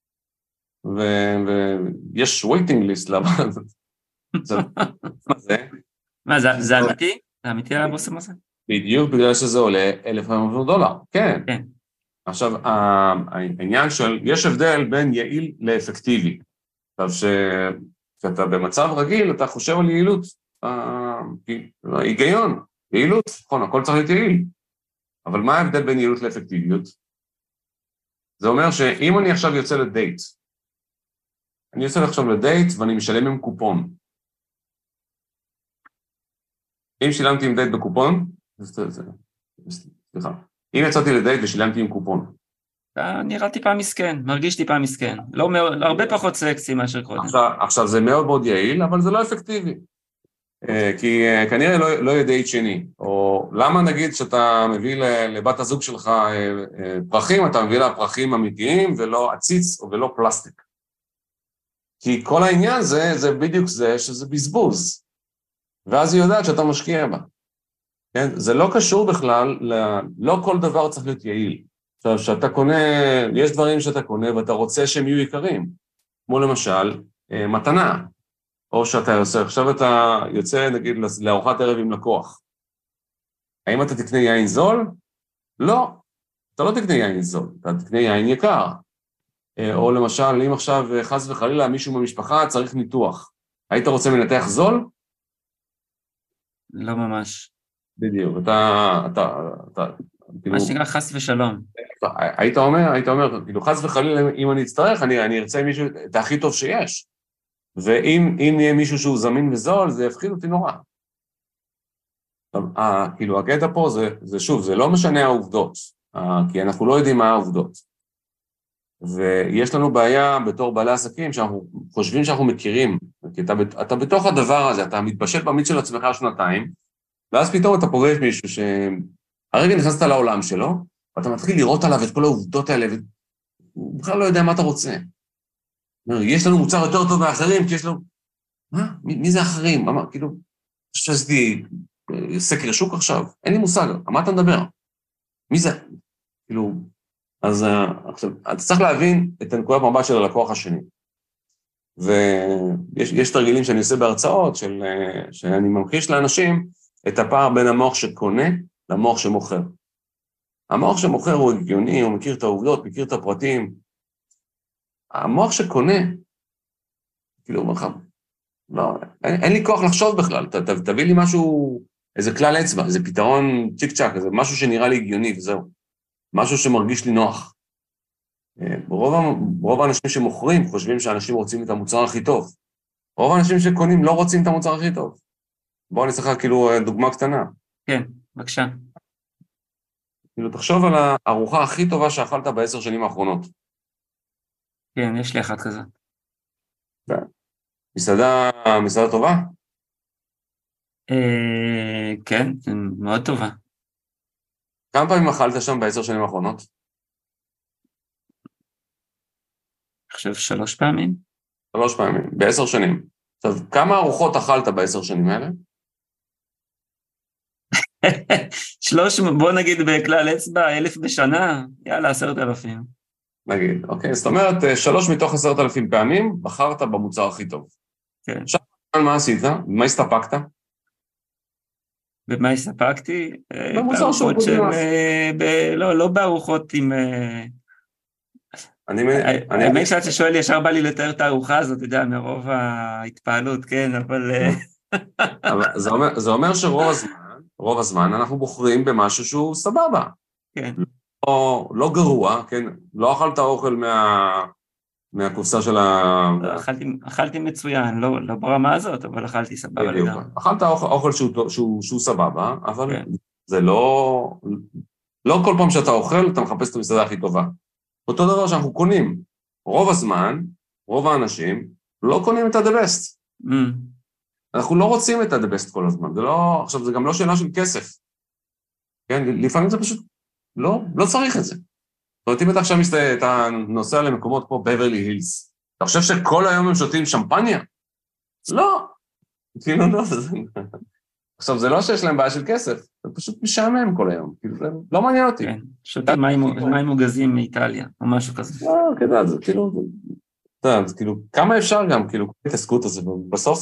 ויש waiting list לבא. מה זה? מה, זה אמיתי? זה אמיתי על הבוסם הזה? בדיוק בגלל שזה עולה $1,500, כן. עכשיו, העניין של, יש הבדל בין יעיל לאפקטיבי. עכשיו, כשאתה במצב רגיל, אתה חושב על יעילות, היגיון, יעילות, נכון, הכל צריך להיות יעיל. אבל מה ההבדל בין יעילות לאפקטיביות? זה אומר שאם אני עכשיו יוצא לדייט, אני יוצא עכשיו לדייט ואני משלם עם קופון. אם שילמתי עם דייט בקופון, סליחה, אם יצאתי לדייט ושילמתי עם קופון. נראה טיפה מסכן, מרגיש טיפה מסכן, הרבה פחות סקסי מאשר קודם. עכשיו זה מאוד מאוד יעיל, אבל זה לא אפקטיבי. כי כנראה לא יהיה דייט שני, או למה נגיד שאתה מביא לבת הזוג שלך פרחים, אתה מביא לה פרחים אמיתיים ולא עציץ ולא פלסטיק. כי כל העניין זה בדיוק זה שזה בזבוז. ואז היא יודעת שאתה משקיע בה. כן? זה לא קשור בכלל, לא כל דבר צריך להיות יעיל. עכשיו, שאתה קונה, יש דברים שאתה קונה ואתה רוצה שהם יהיו יקרים, כמו למשל, מתנה, או שאתה יוצא, עכשיו אתה יוצא, נגיד, לארוחת ערב עם לקוח. האם אתה תקנה יין זול? לא, אתה לא תקנה יין זול, אתה תקנה יין יקר. או למשל, אם עכשיו חס וחלילה מישהו במשפחה צריך ניתוח, היית רוצה מנתח זול? לא ממש. בדיוק, מה שנקרא חס ושלום. היית אומר, כאילו, חס וחלילה, אם אני אצטרך, אני ארצה מישהו, את הכי טוב שיש. ואם יהיה מישהו שהוא זמין וזול, זה יפחיד אותי נורא. כאילו, הקטע פה זה שוב, זה לא משנה העובדות, כי אנחנו לא יודעים מה העובדות. ויש לנו בעיה בתור בעלי עסקים, שאנחנו חושבים שאנחנו מכירים, כי אתה בתוך הדבר הזה, אתה מתבשל במיץ של עצמך שנתיים, ואז פתאום אתה פוגש מישהו שהרגע נכנסת לעולם שלו, ואתה מתחיל לראות עליו את כל העובדות האלה, והוא בכלל לא יודע מה אתה רוצה. יש לנו מוצר יותר טוב מאחרים, כי יש לנו... מה? מי זה אחרים? כאילו, שעשיתי סקר שוק עכשיו, אין לי מושג, מה אתה מדבר? מי זה? כאילו, אז עכשיו, אתה צריך להבין את הנקודת מבט של הלקוח השני. ויש תרגילים שאני עושה בהרצאות, שאני ממחיש לאנשים את הפער בין המוח שקונה למוח שמוכר. המוח שמוכר הוא הגיוני, הוא מכיר את העובדות, מכיר את הפרטים. המוח שקונה, כאילו, לא, אין לי כוח לחשוב בכלל, תביא לי משהו, איזה כלל אצבע, איזה פתרון צ'יק צ'ק, איזה משהו שנראה לי הגיוני וזהו. משהו שמרגיש לי נוח. רוב האנשים שמוכרים חושבים שאנשים רוצים את המוצר הכי טוב. רוב האנשים שקונים לא רוצים את המוצר הכי טוב. בואו אני אצלך כאילו דוגמה קטנה. כן, בבקשה. כאילו תחשוב על הארוחה הכי טובה שאכלת ב10 שנים האחרונות. כן, יש לי אחת כזה. מסעדה טובה? כן, מאוד טובה. כמה פעמים אכלת שם ב10 שנים האחרונות? אני חושב 3 פעמים. 3 פעמים, ב10 שנים. עכשיו, כמה ארוחות אכלת ב10 שנים האלה? בוא נגיד בכלל אצבע, 1,000 בשנה, יאללה, 10,000. נגיד, אוקיי, זאת אומרת, 3 מתוך 10,000 פעמים בחרת במוצר הכי טוב. כן. עכשיו, מה עשית? מה הסתפקת? במה הסתפקתי? במוצר שהוא קודמס. לא בארוחות עם... האמת שאתה שואל, ישר בא לי לתאר את הארוחה הזאת, אתה יודע, מרוב ההתפעלות, כן, אבל... זה אומר רוב הזמן אנחנו בוחרים במשהו שהוא סבבה. כן. לא גרוע, כן? לא אכלת אוכל מהקופסה של ה... אכלתי מצוין, לא ברמה הזאת, אבל אכלתי סבבה לגמרי. אכלת אוכל שהוא סבבה, אבל זה לא כל פעם שאתה אוכל, אתה מחפש את המסעדה הכי טובה. אותו דבר שאנחנו קונים. רוב הזמן, רוב האנשים, לא קונים את ה-the best. אנחנו לא רוצים את ה-the best כל הזמן. עכשיו, זה גם לא שאלה של כסף. כן? לפעמים זה פשוט, לא צריך את זה. זאת אומרת, אם אתה עכשיו אתה נוסע למקומות כמו בברלי הילס, אתה חושב שכל היום הם שותים שמפניה? לא. כאילו, לא. עכשיו, זה לא שיש להם בעיה של כסף, זה פשוט משעמם כל היום. כאילו, זה לא מעניין אותי. כן, שותים מים מוגזים מאיטליה, או משהו כזה. לא, כדאי, זה כאילו, כמה אפשר גם, כאילו, התעסקות הזה, בסוף,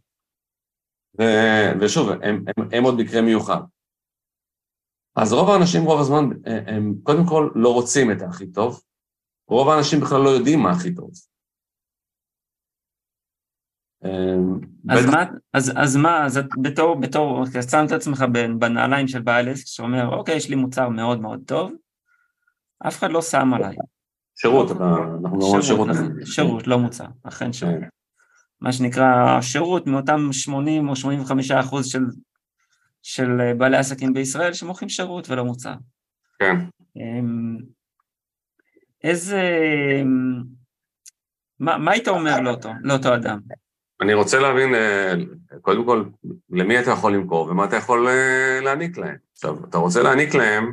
ושוב, הם עוד מקרה מיוחד. אז רוב האנשים, רוב הזמן, הם קודם כל לא רוצים את הכי טוב, רוב האנשים בכלל לא יודעים מה הכי טוב. אז בתור, שם את עצמך בנעליים של בעל עסק, שאומר, אוקיי, יש לי מוצר מאוד מאוד טוב, אף אחד לא שם עליי. שירות, אנחנו לא שירות. שירות, לא מוצר, אכן שירות. מה שנקרא שירות, מאותם 80 או 85% של בעלי עסקים בישראל, שמוכרים שירות ולא מוצר. כן. מה היית אומר לאותו אדם? אני רוצה להבין, קודם כל, למי אתה יכול למכור ומה אתה יכול להעניק להם. עכשיו, אתה רוצה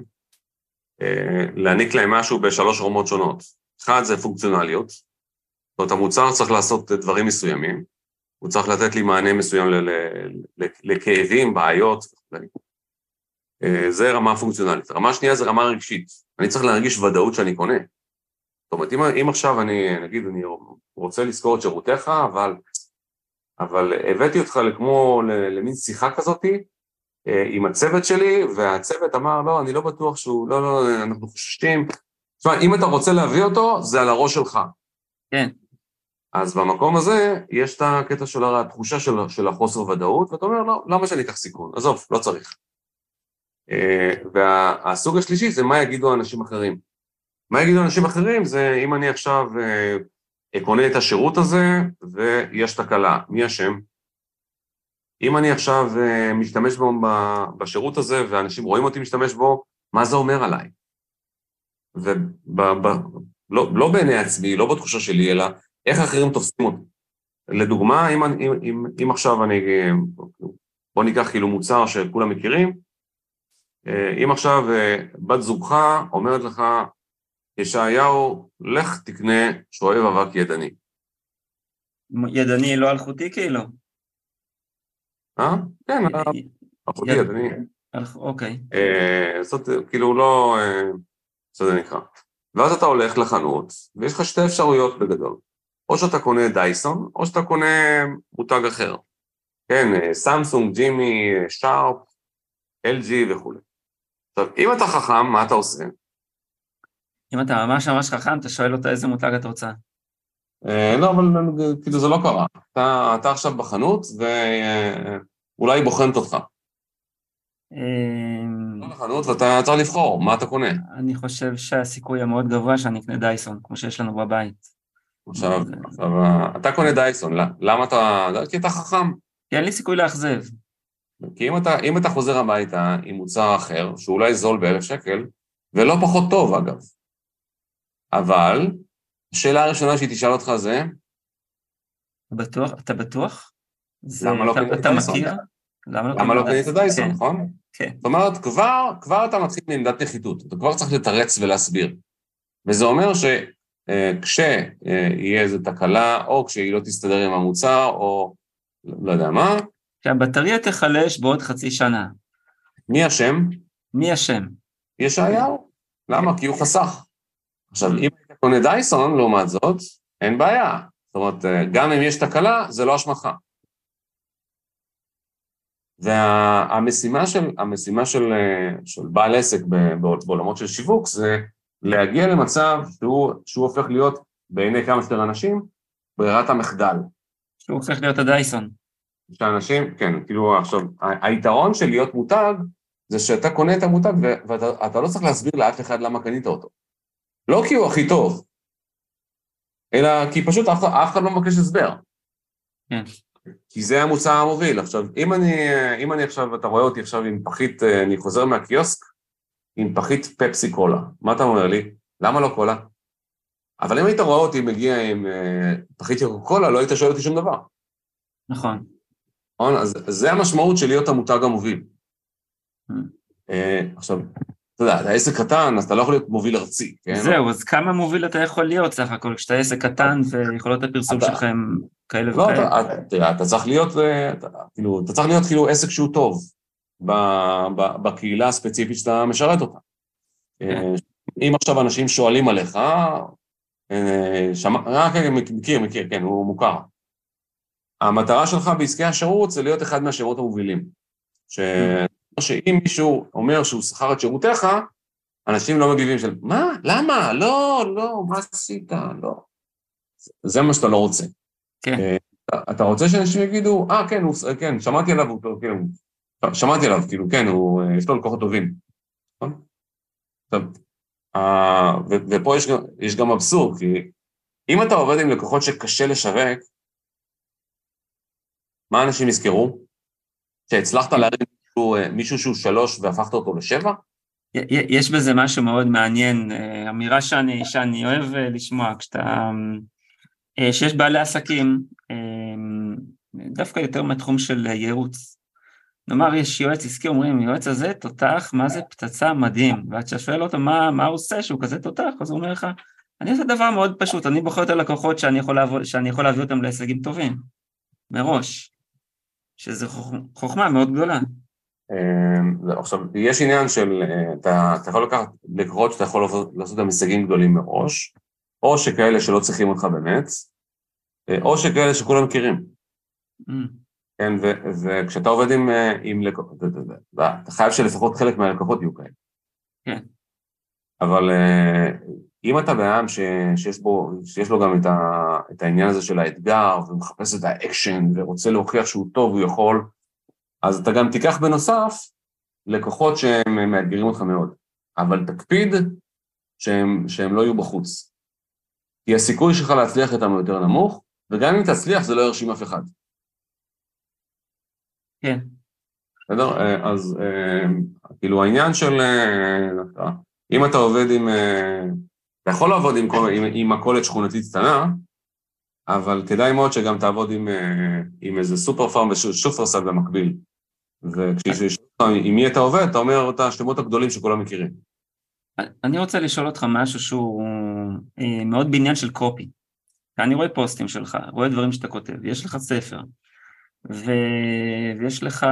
להעניק להם משהו ב3 רמות שונות. אחד זה פונקציונליות, זאת אומרת, המוצר צריך לעשות דברים מסוימים, הוא צריך לתת לי מענה מסוים לכאבים, בעיות, זה רמה פונקציונלית. רמה שנייה זה רמה רגשית. אני צריך להרגיש ודאות שאני קונה. זאת אומרת, אם עכשיו נגיד, אני רוצה לזכור את שירותיך, אבל הבאתי אותך כמו למין שיחה כזאת, עם הצוות שלי, והצוות אמר, לא, אני לא בטוח שהוא, לא, אנחנו חוששים. זאת אומרת, אם אתה רוצה להביא אותו, זה על הראש שלך. כן. אז במקום הזה, יש את הקטע של התחושה של החוסר ודאות, ואתה אומר, לא, למה שאני אקח סיכון? עזוב, לא צריך. והסוג השלישי זה מה יגידו אנשים אחרים. מה יגידו אנשים אחרים זה אם אני עכשיו קונה את השירות הזה ויש תקלה, מי אשם? אם אני עכשיו משתמש בו בשירות הזה ואנשים רואים אותי משתמש בו, מה זה אומר עליי? לא בעיני עצמי, לא בתחושה שלי, אלא איך אחרים תופסים אותי. לדוגמה, אם עכשיו בוא ניקח כאילו מוצר שכולם מכירים, אם עכשיו בת זוגך אומרת לך, ישעיהו, לך תקנה שואב אבק ידני. ידני לא אלחוטי כאילו? כן, אלחוטי ידני. אוקיי. זאת כאילו לא, זה נקרא. ואז אתה הולך לחנות, ויש לך שתי אפשרויות בגדול. או שאתה קונה דייסון, או שאתה קונה מותג אחר. כן, סמסונג, ג'ימי, שרפ, LG וכו'. עכשיו, אם אתה חכם, מה אתה עושה? אם אתה ממש ממש חכם, אתה שואל אותה איזה מותג אתה רוצה. לא, אבל כאילו זה לא קרה. אתה עכשיו בחנות, ואולי היא בוחנת אותך. לא בחנות, ואתה צריך לבחור, מה אתה קונה? אני חושב שהסיכוי המאוד גבוה שאני אקנה דייסון, כמו שיש לנו בבית. עכשיו, אתה קונה דייסון, למה אתה... כי אתה חכם. כי אין לי סיכוי לאכזב. כי אם אתה חוזר הביתה עם מוצר אחר, שאולי זול ב1,000 שקל, ולא פחות טוב אגב, אבל השאלה הראשונה שהיא תשאל אותך זה, אתה בטוח? למה לא קנית דייסון? למה לא קנית דייסון, נכון? כן. זאת אומרת, כבר אתה מתחיל מעמדת נחיתות, אתה כבר צריך לתרץ ולהסביר. וזה אומר שכשיהיה איזו תקלה, או כשהיא לא תסתדר עם המוצר, או לא יודע מה, שהבטריה תחלש בעוד חצי שנה. מי אשם? מי אשם? ישעיהו. למה? כי הוא חסך. עכשיו, אם אתה קונה דייסון, לעומת זאת, אין בעיה. זאת אומרת, גם אם יש תקלה, זה לא השמחה. והמשימה של בעל עסק בעולמות של שיווק, זה להגיע למצב שהוא הופך להיות, בעיני כמה שיותר אנשים, ברירת המחדל. שהוא הופך להיות הדייסון. שאנשים, כן, כאילו עכשיו, היתרון של להיות מותג, זה שאתה קונה את המותג, ואתה לא צריך להסביר לאף אחד למה קנית אותו. לא כי הוא הכי טוב, אלא כי פשוט אף אחד לא מבקש הסבר. כן. כי זה המוצר המוביל. עכשיו, אם אני עכשיו, אתה רואה אותי עכשיו עם פחית, אני חוזר מהקיוסק, עם פחית פפסי קולה. מה אתה אומר לי? למה לא קולה? אבל אם היית רואה אותי מגיע עם פחית קולה, לא היית שואל אותי שום דבר. נכון. אז זה המשמעות של להיות המותג המוביל. עכשיו, אתה יודע, אתה עסק קטן, אז אתה לא יכול להיות מוביל ארצי, כן? זהו, אז כמה מוביל אתה יכול להיות סך הכל, כשאתה עסק קטן ויכולות הפרסום שלכם כאלה וכאלה? לא, אתה צריך להיות, אתה צריך להיות כאילו עסק שהוא טוב, בקהילה הספציפית שאתה משרת אותה. אם עכשיו אנשים שואלים עליך, כן, מכיר, כן, הוא מוכר. המטרה שלך בעסקי השירות זה להיות אחד מהשירות המובילים. שאם מישהו אומר שהוא שכר את שירותיך, אנשים לא מגיבים של, מה? למה? לא, מה עשית? לא. זה מה שאתה לא רוצה. כן. אתה רוצה שאנשים יגידו, כן, שמעתי עליו, כאילו, כן, יש לו לקוחות טובים. נכון? ופה יש גם אבסורד, כי אם אתה עובד עם לקוחות שקשה לשווק, מה אנשים יזכרו? שהצלחת להרים מישהו שהוא 3 והפכת אותו ל7? יש בזה משהו מאוד מעניין, אמירה שאני אוהב לשמוע, שיש בעלי עסקים, דווקא יותר מהתחום של ייעוץ. נאמר, יש יועץ עסקי, אומרים, יועץ הזה תותח, מה זה פצצה מדהים, ועד ששואל אותו מה הוא עושה, שהוא כזה תותח, אז הוא אומר לך, אני עושה דבר מאוד פשוט, אני בוחר את הלקוחות שאני יכול להביא אותם להישגים טובים, מראש, שזו חוכמה מאוד גדולה. עכשיו, יש עניין של, אתה יכול לקחת לקוחות שאתה יכול לעשות את הישגים גדולים מראש, או שכאלה שלא צריכים אותך באמת, או שכאלה שכולם מכירים. כן, וכשאתה עובד עם לקוחות, אתה חייב שלפחות חלק מהלקוחות יהיו כאלה. כן. אבל אם אתה בעם שיש לו גם את העניין הזה של האתגר, ומחפש את האקשן, ורוצה להוכיח שהוא טוב, הוא יכול, אז אתה גם תיקח בנוסף לקוחות שהם מאתגרים אותך מאוד. אבל תקפיד שהם לא יהיו בחוץ. כי הסיכוי שלך להצליח איתם הוא יותר נמוך, וגם אם תצליח זה לא ירשים אף אחד. כן. בסדר? אז כאילו העניין של, אם אתה עובד אתה יכול לעבוד עם מכולת שכונתית קטנה, אבל כדאי מאוד שגם תעבוד עם איזה סופר פארם ושופרסל במקביל. ואם מי אתה עובד, אתה אומר את השמות הגדולים שכולם מכירים. אני רוצה לשאול אותך משהו שהוא מאוד בעניין של קופי. אני רואה פוסטים שלך, רואה דברים שאתה כותב, יש לך ספר, ויש לך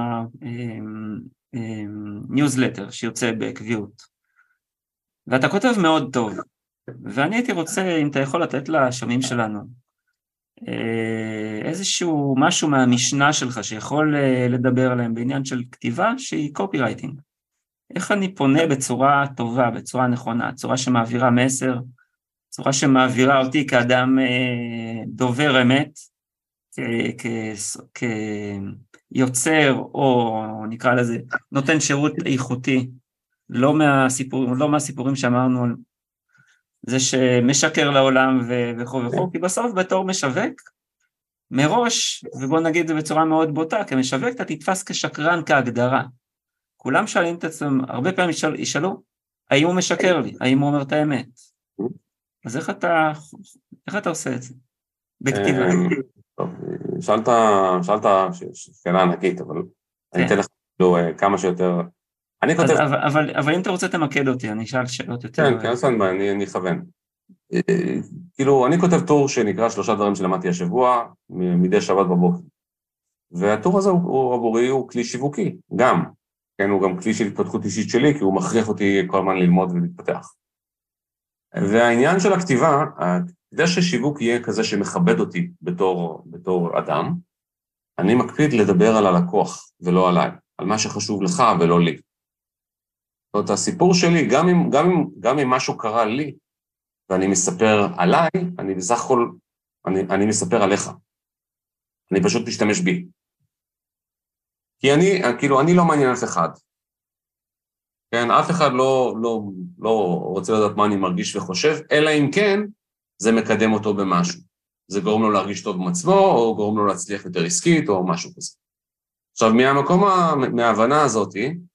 ניוזלטר שיוצא בקביעות, ואתה כותב מאוד טוב, ואני הייתי רוצה, אם אתה יכול לתת לשומעים שלנו, איזשהו משהו מהמשנה שלך שיכול לדבר עליהם בעניין של כתיבה שהיא קופי רייטינג. איך אני פונה בצורה טובה, בצורה נכונה, צורה שמעבירה מסר, צורה שמעבירה אותי כאדם דובר אמת, כיוצר, או נקרא לזה, נותן שירות איכותי, לא מהסיפורים שאמרנו, זה שמשקר לעולם וכו' וכו', כי בסוף בתור משווק, מראש, ובוא נגיד זה בצורה מאוד בוטה, כמשווק אתה תתפס כשקרן כהגדרה. כולם שואלים את עצמם, הרבה פעמים ישאלו, האם הוא משקר לי? האם הוא אומר את האמת? אז איך אתה עושה את זה? בכתיבה. טוב, שאלת שאלה ענקית, אבל אני אתן לך כמה שיותר... אבל אם אתה רוצה תמקד אותי, אני אשאל שאלות יותר... כן, אני אכוון. כאילו, אני כותב טור שנקרא 3 דברים שלמדתי השבוע, מדי שבת בבוקר. והטור הזה עבורי הוא כלי שיווקי, גם. כן, הוא גם כלי של התפתחות אישית שלי, כי הוא מכריח אותי כל הזמן ללמוד ולהתפתח. והעניין של הכתיבה, כדי ששיווק יהיה כזה שמכבד אותי בתור אדם, אני מקפיד לדבר על הלקוח ולא עליי, על מה שחשוב לך ולא לי. זאת אומרת, הסיפור שלי, גם אם משהו קרה לי, ואני מספר עליי, אני בסך הכל, אני מספר עליך. אני פשוט משתמש בי. כי אני לא מעניין אף אחד. כן, אף אחד לא רוצה לדעת מה אני מרגיש וחושב, אלא אם כן, זה מקדם אותו במשהו. זה גורם לו להרגיש טוב עם עצמו, או גורם לו להצליח יותר עסקית, או משהו כזה. עכשיו, מההבנה הזאת,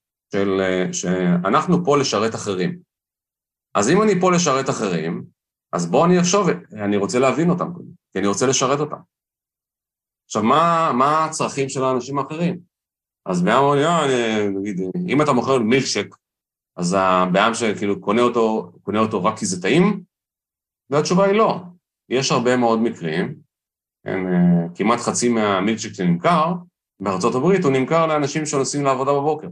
שאנחנו פה לשרת אחרים. אז אם אני פה לשרת אחרים, אז בוא אני אחשוב, אני רוצה להבין אותם, כי אני רוצה לשרת אותם. עכשיו, מה הצרכים של האנשים האחרים? אז נגיד, אם אתה מוכר מילקשק, אז הבעם שכאילו קונה אותו רק כי זה טעים, והתשובה היא לא. יש הרבה מאוד מקרים, כמעט חצי מהמילקשק שנמכר, בארצות הברית הוא נמכר לאנשים שנוסעים לעבודה בבוקר.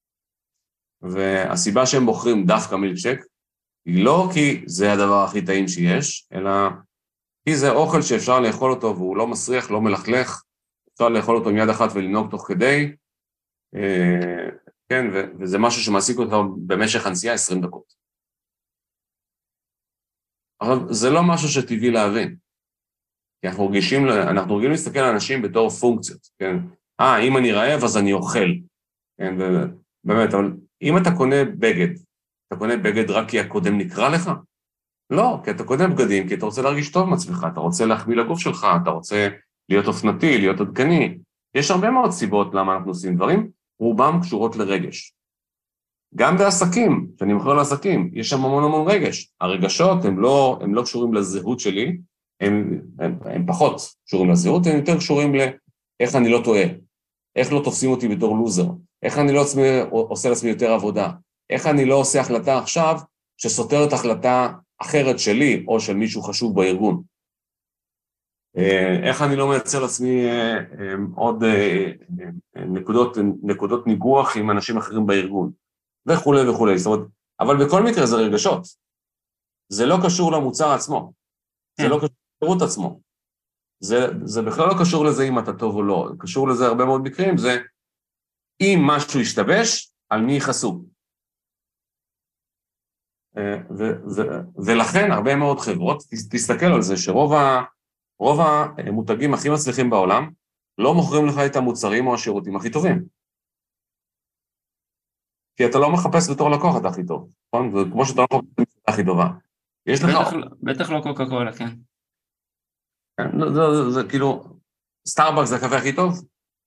והסיבה שהם בוחרים דווקא מילקשק, היא לא כי זה הדבר הכי טעים שיש, אלא כי זה אוכל שאפשר לאכול אותו, והוא לא מסריח, לא מלכלך, אפשר לאכול אותו עם יד אחת ולנהוג תוך כדי, כן, וזה משהו שמעסיק אותו במשך הנסיעה 20 דקות. עכשיו, זה לא משהו שטבעי להבין, כי אנחנו רגילים להסתכל על אנשים בתור פונקציות, כן? אם אני רעב, אז אני אוכל, כן, באמת, אבל אם אתה קונה בגד רק כי הקודם נקרא לך? לא, כי אתה קונה בגדים, כי אתה רוצה להרגיש טוב מעצמך, אתה רוצה להחמיא לגוף שלך, אתה רוצה להיות אופנתי, להיות עדכני. יש הרבה מאוד סיבות למה אנחנו עושים דברים, רובם קשורות לרגש. גם בעסקים, כשאני מוכר לעסקים, יש שם המון רגש. הרגשות הם לא קשורים לזהות שלי, הם פחות קשורים לזהות, הם יותר קשורים לאיך אני לא טועה, איך לא תופסים אותי בתור לוזר, איך אני לא עושה לעצמי יותר עבודה, איך אני לא עושה החלטה עכשיו שסותרת החלטה אחרת שלי, או של מישהו חשוב בארגון. איך אני לא מייצר לעצמי עוד נקודות ניגוח עם אנשים אחרים בארגון, וכו' וכו'. זאת אומרת, אבל בכל מקרה זה רגשות. זה לא קשור למוצר עצמו, זה לא קשור לשירות עצמו. זה בכלל לא קשור לזה אם אתה טוב או לא, זה קשור לזה הרבה מאוד מקרים, זה אם משהו ישתבש, על מי יחסו. ולכן הרבה מאוד חברות, תסתכל על זה, רוב המותגים הכי מצליחים בעולם, לא מוכרים לך את המוצרים או השירותים הכי טובים. כי אתה לא מחפש בתור לקוח את הכי טוב, נכון? זה כמו שאתה לא מחפש את הכי טובה. יש לך... בטח לא קוקה קולה, כן. זה כאילו, סטארבקס זה הקפה הכי טוב?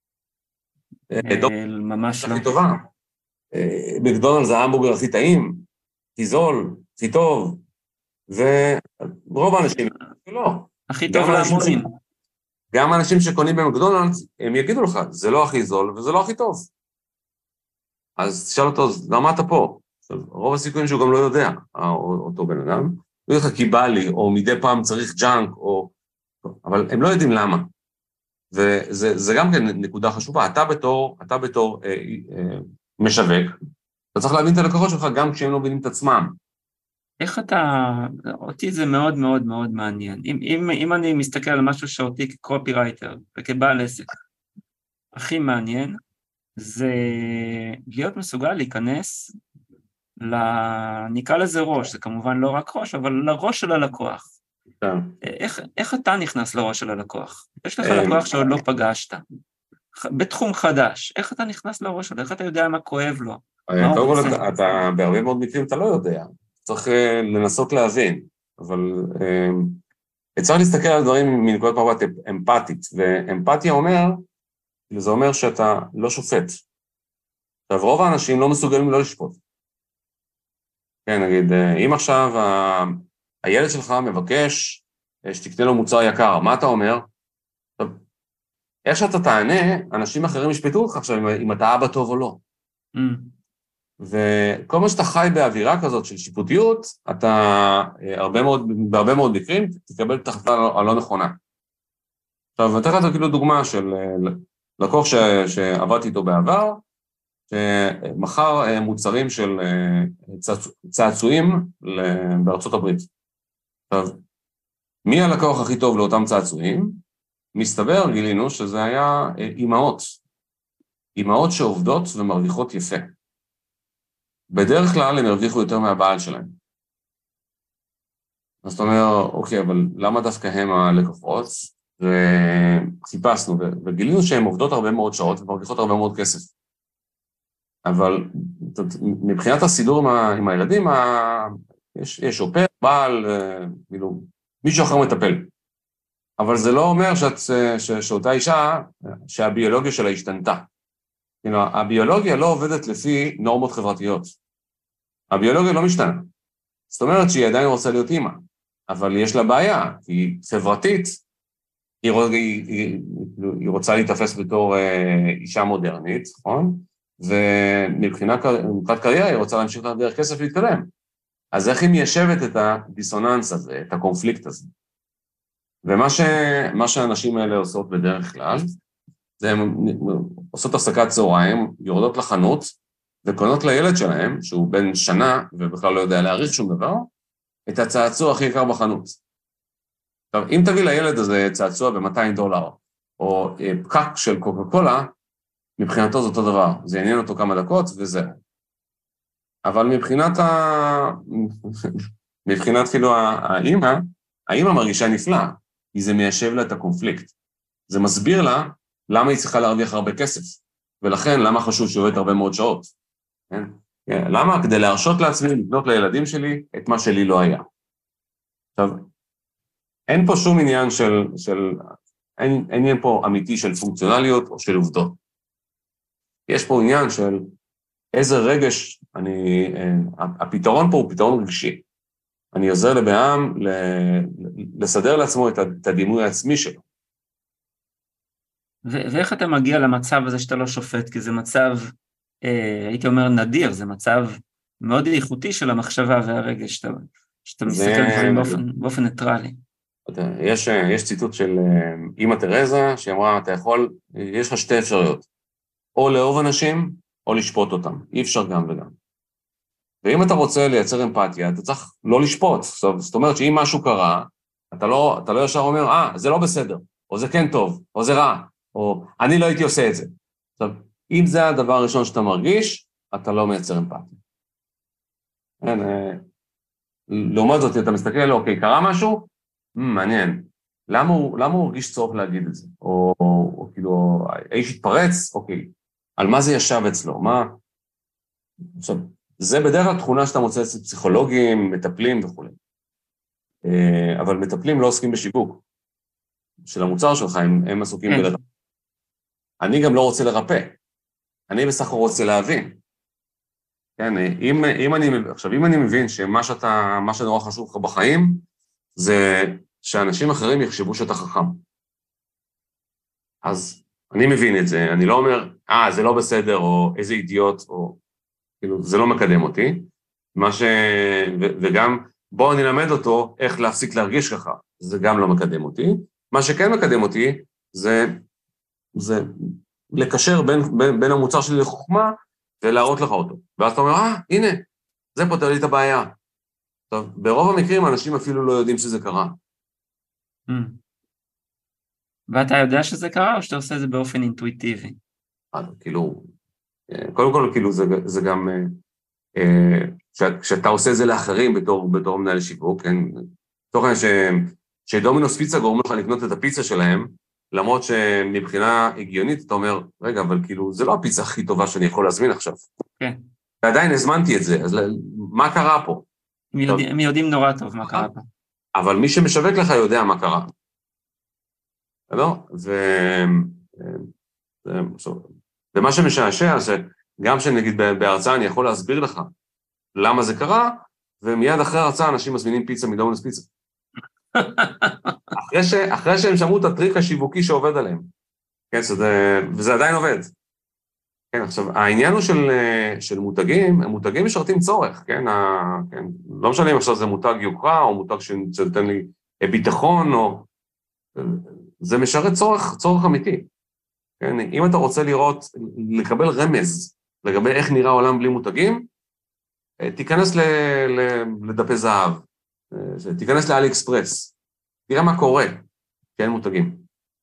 ממש לא. הכי טובה. מקדונלדס זה ההמבורגר הכי טעים, הכי זול, הכי טוב, ורוב האנשים לא. הכי טוב להמונים. גם האנשים שקונים במקדונלדס, הם יגידו לך, זה לא הכי זול וזה לא הכי טוב. אז תשאל אותו, למה אתה פה? רוב הסיכויים שהוא גם לא יודע, אותו בן אדם, הוא יגיד לך כי בא לי, או מדי פעם צריך ג'אנק, אבל הם לא יודעים למה. וזה גם כן נקודה חשובה. אתה בתור משווק, אתה צריך להבין את הלקוחות שלך גם כשהם לא מבינים את עצמם. איך אותי זה מאוד מאוד מאוד מעניין. אם אני מסתכל על משהו שאותי כקופירייטר וכבעל עסק, הכי מעניין זה להיות מסוגל להיכנס נקרא לזה ראש, זה כמובן לא רק ראש, אבל לראש של הלקוח. איך אתה נכנס לראש של הלקוח? יש לך לקוח שעוד לא פגשת, בתחום חדש, איך אתה נכנס לראש שלו? איך אתה יודע מה כואב לו? אתה בהרבה מאוד מקרים אתה לא יודע, צריך לנסות להבין, אבל צריך להסתכל על דברים מנקודת מבט אמפתית, ואמפתיה זה אומר שאתה לא שופט. עכשיו, רוב האנשים לא מסוגלים לא לשפוט. כן, נגיד, אם עכשיו הילד שלך מבקש שתקנה לו מוצר יקר, מה אתה אומר? איך שאתה תענה, אנשים אחרים ישפטו אותך עכשיו אם אתה אבא טוב או לא. וכל מה שאתה חי באווירה כזאת של שיפוטיות, אתה בהרבה מאוד מקרים תקבל את החלטה הלא נכונה. עכשיו, נתן לך כאילו דוגמה של לקוח שעבדתי איתו בעבר, שמכר מוצרים של צעצועים בארצות הברית. עכשיו, מי הלקוח הכי טוב לאותם צעצועים? מסתבר, גילינו שזה היה אימהות שעובדות ומרוויחות יפה. בדרך כלל הם הרוויחו יותר מהבעל שלהם. אז זאת אומרת, אוקיי, אבל למה דווקא הם הלקוחות? וחיפשנו, וגילינו שהן עובדות הרבה מאוד שעות ומרוויחות הרבה מאוד כסף. אבל מבחינת הסידור עם הילדים, יש אופר, בעל, מישהו אחר מטפל. אבל זה לא אומר שאותה אישה, שהביולוגיה שלה השתנתה. הביולוגיה לא עובדת לפי נורמות חברתיות. הביולוגיה לא משתנה. זאת אומרת שהיא עדיין רוצה להיות אימא, אבל יש לה בעיה, כי חברתית, היא רוצה להתאפס בתור אישה מודרנית, נכון? ומבחינת קריירה היא רוצה להמשיך לדרך כסף להתקדם. אז איך היא מיישבת את הדיסוננס הזה, את הקונפליקט הזה? ומה שהאנשים האלה עושות בדרך כלל, זה הן עושות הפסקת צהריים, יורדות לחנות, וקונות לילד שלהם, שהוא בן שנה, ובכלל לא יודע להעריך שום דבר, את הצעצוע הכי יקר בחנות. עכשיו, אם תביא לילד הזה צעצוע ב$200, או פקק של קוקה קולה, מבחינתו זה אותו דבר, זה יעניין אותו כמה דקות וזהו. אבל מבחינת כאילו האמא מרגישה נפלאה, כי זה מיישב לה את הקונפליקט. זה מסביר לה למה היא צריכה להרוויח הרבה כסף, ולכן למה חשוב שעובד הרבה מאוד שעות. כן? למה? כדי להרשות לעצמי לקנות לילדים שלי את מה שלי לא היה. עכשיו, אין פה שום עניין אין עניין פה אמיתי של פונקציונליות או של עובדות. יש פה עניין של איזה רגש, הפתרון פה הוא פתרון רגשי. אני עוזר לבעם לסדר לעצמו את הדימוי העצמי שלו. ואיך אתה מגיע למצב הזה שאתה לא שופט? כי זה מצב, הייתי אומר נדיר, זה מצב מאוד איכותי של המחשבה והרגש. שאתה מסתכל על דברים באופן ניטרלי. יש ציטוט של אמא תרזה, שהיא אמרה, יש לך שתי אפשרויות, או לאהוב אנשים, או לשפוט אותם, אי אפשר גם וגם. ואם אתה רוצה לייצר אמפתיה, אתה צריך לא לשפוט, זאת אומרת שאם משהו קרה, אתה לא ישר אומר, זה לא בסדר, או זה כן טוב, או זה רע, או אני לא הייתי עושה את זה. עכשיו, אם זה הדבר הראשון שאתה מרגיש, אתה לא מייצר אמפתיה. לעומת זאת, אתה מסתכל, אוקיי, קרה משהו? מעניין. למה הוא הרגיש צורך להגיד את זה? או כאילו, האיש התפרץ? אוקיי. על מה זה ישב אצלו? עכשיו, זה בדרך כלל תכונה שאתה מוצא אצל פסיכולוגים, מטפלים וכו'. אבל מטפלים לא עוסקים בשיווק של המוצר שלך, הם עסוקים בלרפא. אני גם לא רוצה לרפא. אני בסך הכל רוצה להבין. כן, אם אני מבין מה שנורא חשוב לך בחיים, זה שאנשים אחרים יחשבו שאתה חכם. אז אני מבין את זה, אני לא אומר, זה לא בסדר, או איזה אידיוט, או כאילו, זה לא מקדם אותי, וגם בואו נלמד אותו איך להפסיק להרגיש ככה, זה גם לא מקדם אותי. מה שכן מקדם אותי, זה לקשר בין המוצר שלי לחוכמה, ולהראות לך אותו. ואז אתה אומר, הנה, זה פותר לי את הבעיה. טוב, ברוב המקרים אנשים אפילו לא יודעים שזה קרה. ואתה יודע שזה קרה, או שאתה עושה את זה באופן אינטואיטיבי? כאילו, קודם כל, כאילו, זה גם, כשאתה עושה את זה לאחרים בתור מנהל שיווק, כן? תוך שדומינוס פיצה גורם לך לקנות את הפיצה שלהם, למרות שמבחינה הגיונית אתה אומר, רגע, אבל כאילו, זה לא הפיצה הכי טובה שאני יכול להזמין עכשיו. כן. ועדיין הזמנתי את זה, אז מה קרה פה? הם יודעים נורא טוב מה קרה פה. אבל מי שמשווק לך יודע מה קרה. לא? ומה שמשעשע זה, גם שנגיד בהרצאה אני יכול להסביר לך למה זה קרה, ומיד אחרי ההרצאה אנשים מזמינים פיצה מדומינוס פיצה. אחרי שהם שמעו את הטריק השיווקי שעובד עליהם. כן, וזה עדיין עובד. כן, עכשיו, העניין הוא של מותגים, מותגים משרתים צורך, כן? לא משנה אם עכשיו זה מותג יוקרה, או מותג שנותן לי ביטחון, או... זה משרת צורך אמיתי. כן? אם אתה רוצה לקבל רמז לגבי איך נראה העולם בלי מותגים, תיכנס לדפי זהב, תיכנס לאלי אקספרס, תראה מה קורה, כי אין מותגים.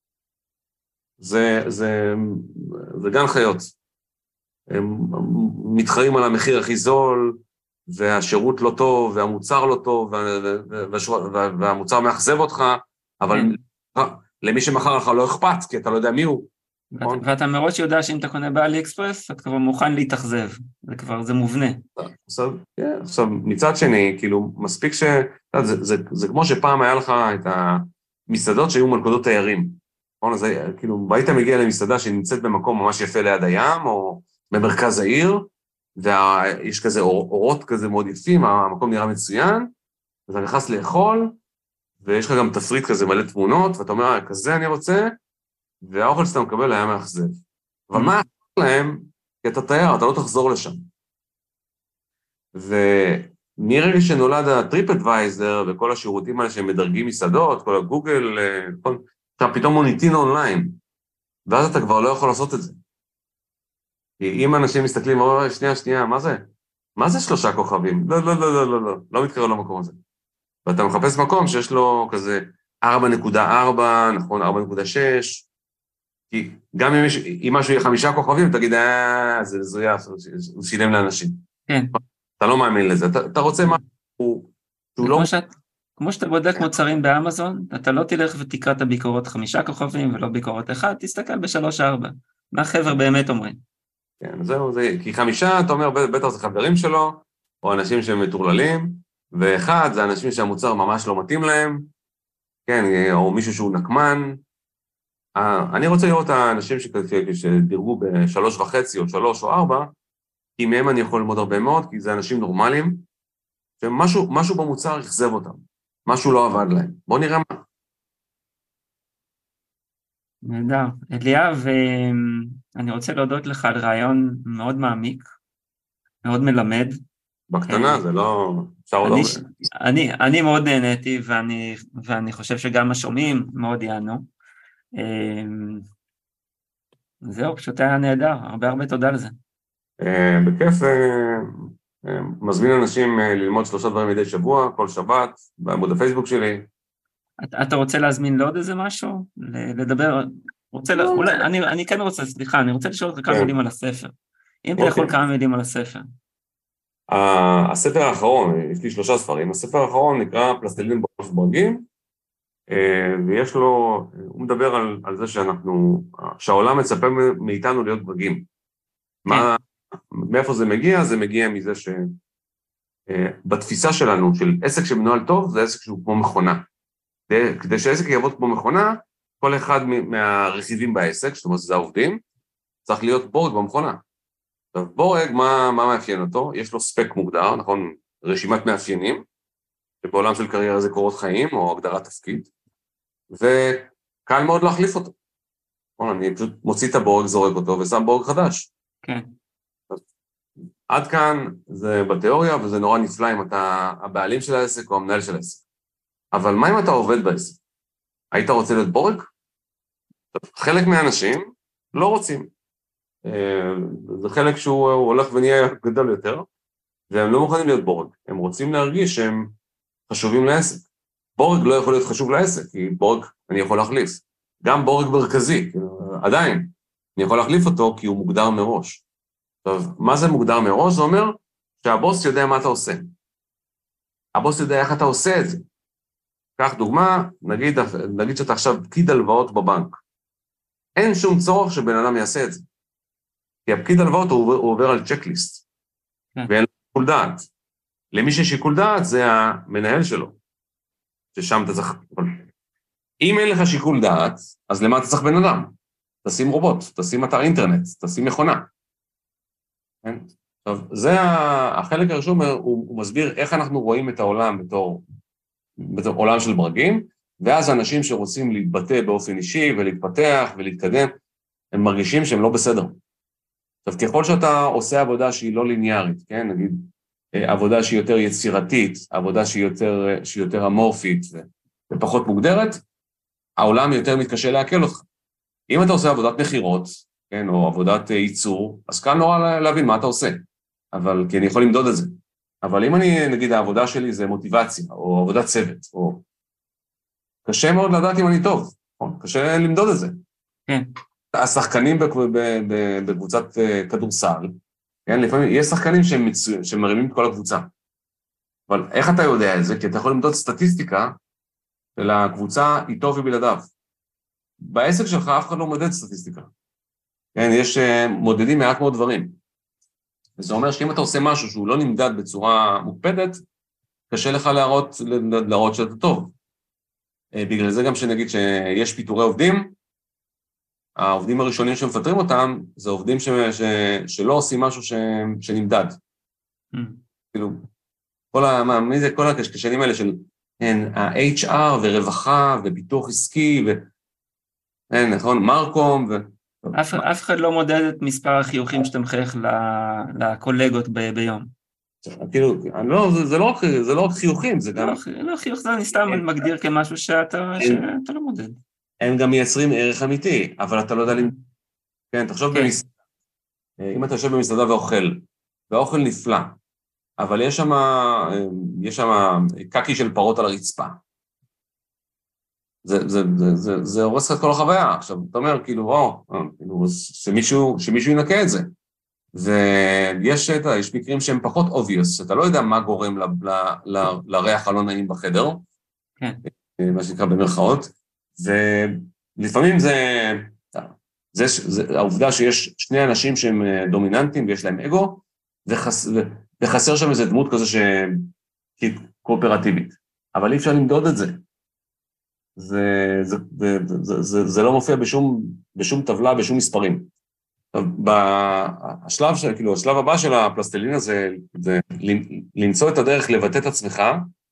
זה גן חיות. הם מתחרים על המחיר הכי זול, והשירות לא טוב, והמוצר לא טוב, והמוצר מאכזב אותך, אבל למי שמחר לך לא אכפת, כי אתה לא יודע מי הוא. ואתה מראש יודע שאם אתה קונה באלי אקספרס, אתה כבר מוכן להתאכזב, זה מובנה. עכשיו, מצד שני, כאילו, מספיק זה כמו שפעם היה לך את המסעדות שהיו מלכודות תיירים. אז כאילו, היית מגיע למסעדה שנמצאת במקום ממש יפה ליד הים, או במרכז העיר, ויש כזה אורות כזה מאוד יפים, המקום נראה מצוין, ואתה נכנס לאכול, ויש לך גם תפריט כזה מלא תמונות, ואתה אומר, כזה אני רוצה, והאוכל שאתה מקבל היה מאכזב. אבל מה להם? כי אתה תייר, אתה לא תחזור לשם. ומרגע שנולד הטריפ-אדוויזר, וכל השירותים האלה שהם מדרגים מסעדות, כל הגוגל, אתה פתאום מוניטין אונליין, ואז אתה כבר לא יכול לעשות את זה. כי אם אנשים מסתכלים, שנייה, מה זה? מה זה 3 כוכבים? לא מתקרב למקום הזה. ואתה מחפש מקום שיש לו כזה 4.4, נכון, 4.6, כי גם אם משהו יהיה 5 כוכבים, תגיד, זה זויף, הוא שילם לאנשים. כן. אתה לא מאמין לזה, אתה רוצה משהו שהוא לא... כמו שאתה בודק מוצרים באמזון, אתה לא תלך ותקרא את הביקורות 5 כוכבים ולא ביקורות 1, תסתכל ב3-4. מה החבר באמת אומרים? כן, זהו, כי 5, אתה אומר, בטח זה חברים שלו, או אנשים שהם מטורללים, ו1 זה אנשים שהמוצר ממש לא מתאים להם, כן, או מישהו שהוא נקמן. אני רוצה לראות את האנשים שדירגו ב3.5 או 3 או 4, כי מהם אני יכול ללמוד הרבה מאוד, כי זה אנשים נורמליים, שמשהו במוצר יחזב אותם, משהו לא עבד להם. בואו נראה מה. נהדר. אליאב, אני רוצה להודות לך על רעיון מאוד מעמיק, מאוד מלמד, בקטנה, זה לא... אפשר עוד הרבה. אני מאוד נהניתי, ואני חושב שגם השומעים מאוד יענו. זהו, פשוט היה נהדר, הרבה תודה על זה. בכיף, מזמין אנשים ללמוד 3 דברים מדי שבוע, כל שבת, בעמוד הפייסבוק שלי. אתה רוצה להזמין לעוד איזה משהו? לדבר? אני כן רוצה, סליחה, אני רוצה לשאול אותך כמה מילים על הספר. אם אתה יכול כמה מילים על הספר. הספר האחרון, יש לי 3 ספרים, הספר האחרון נקרא פלסטלינים בראש ברגים, ויש לו, הוא מדבר על זה שהעולם מצפה מאיתנו להיות ברגים. מאיפה זה מגיע? זה מגיע מזה שבתפיסה שלנו, של עסק שמנוהל טוב, זה עסק שהוא כמו מכונה. כדי שהעסק יעבוד כמו מכונה, כל אחד מהרכיבים בעסק, זאת אומרת, זה העובדים, צריך להיות בורג במכונה. עכשיו, בורג, מה מאפיין אותו? יש לו ספק מוגדר, נכון? רשימת מאפיינים, שבעולם של קריירה זה קורות חיים, או הגדרת תפקיד, וקל מאוד להחליף אותו. אני פשוט מוציא את הבורג, זורק אותו, ושם בורג חדש. כן. עד כאן זה בתיאוריה, וזה נורא נפלא אם אתה הבעלים של העסק או המנהל של העסק. אבל מה אם אתה עובד בעסק? היית רוצה להיות בורג? חלק מהאנשים לא רוצים. זה חלק שהוא הולך ונהיה גדול יותר, והם לא מוכנים להיות בורג. הם רוצים להרגיש שהם חשובים לעסק. בורג לא יכול להיות חשוב לעסק, כי בורג אני יכול להחליף. גם בורג מרכזי, עדיין, אני יכול להחליף אותו כי הוא מוגדר מראש. טוב, מה זה מוגדר מראש? זה אומר שהבוס יודע מה אתה עושה. הבוס יודע איך אתה עושה את זה. קח דוגמה, נגיד שאתה עכשיו פקיד הלוואות בבנק. אין שום צורך שבן אדם יעשה את זה. כי הפקיד הלוואות הוא עובר על צ'קליסט. ואין לו שיקול דעת. למי ששיקול דעת זה המנהל שלו. ששם אתה צריך... אם אין לך שיקול דעת, אז למה אתה צריך בן אדם? תשים רובוט, תשים אתר אינטרנט, תשים מכונה. עכשיו, זה החלק הראשון, הוא מסביר איך אנחנו רואים את העולם בתור עולם של ברגים, ואז האנשים שרוצים להתבטא באופן אישי ולהתפתח ולהתקדם, הם מרגישים שהם לא בסדר. עכשיו, ככל שאתה עושה עבודה שהיא לא ליניארית, כן? נגיד, עבודה שהיא יותר יצירתית, עבודה שהיא יותר אמורפית ופחות מוגדרת, העולם יותר מתקשה להקל אותך. אם אתה עושה עבודת מחירות, כן, או עבודת ייצור, אז כאן נורא להבין מה אתה עושה, אבל כי אני יכול למדוד את זה. אבל אם נגיד, העבודה שלי זה מוטיבציה, או עבודת צוות, או... קשה מאוד לדעת אם אני טוב, קשה למדוד את זה. כן. השחקנים בקבוצת כדורסל, כן, לפעמים יש שחקנים שמרימים את כל הקבוצה. אבל איך אתה יודע את זה? כי אתה יכול למדוד סטטיסטיקה של הקבוצה איתו ובלעדיו. בעסק שלך אף אחד לא מודד סטטיסטיקה. כן, יש מודדים מעט מאוד דברים. וזה אומר שאם אתה עושה משהו שהוא לא נמדד בצורה מוקפדת, קשה לך להראות שאתה טוב. בגלל זה גם שנגיד שיש פיטורי עובדים, העובדים הראשונים שמפטרים אותם, זה עובדים שלא עושים משהו שנמדד. כאילו, כל הקשקשנים האלה של ה-HR ורווחה ופיתוח עסקי, נכון, מרקום אף אחד לא מודד את מספר החיוכים שאתה מחייך לקולגות ביום. כאילו, זה לא רק חיוכים, זה גם... לא חיוך, זה אני סתם מגדיר כמשהו שאתה לא מודד. הם גם מייצרים ערך אמיתי, אבל אתה לא יודע למדוד. כן, תחשוב במסעדה. אם אתה יושב במסעדה ואוכל, והאוכל נפלא, אבל יש שם קקי של פרות על הרצפה. זה הורס לך את כל החוויה. עכשיו, אתה אומר, כאילו, שמישהו ינקה את זה. ויש מקרים שהם פחות obvious, אתה לא יודע מה גורם לריח הלא נעים בחדר, מה שנקרא במרכאות, ולפעמים זה העובדה שיש 2 אנשים שהם דומיננטיים ויש להם אגו, וחסר שם איזו דמות כזו שהיא קואופרטיבית. אבל אי אפשר למדוד את זה. זה לא מופיע בשום טבלה, בשום מספרים. השלב הבא של הפלסטלינה זה למצוא את הדרך לבטא את עצמך,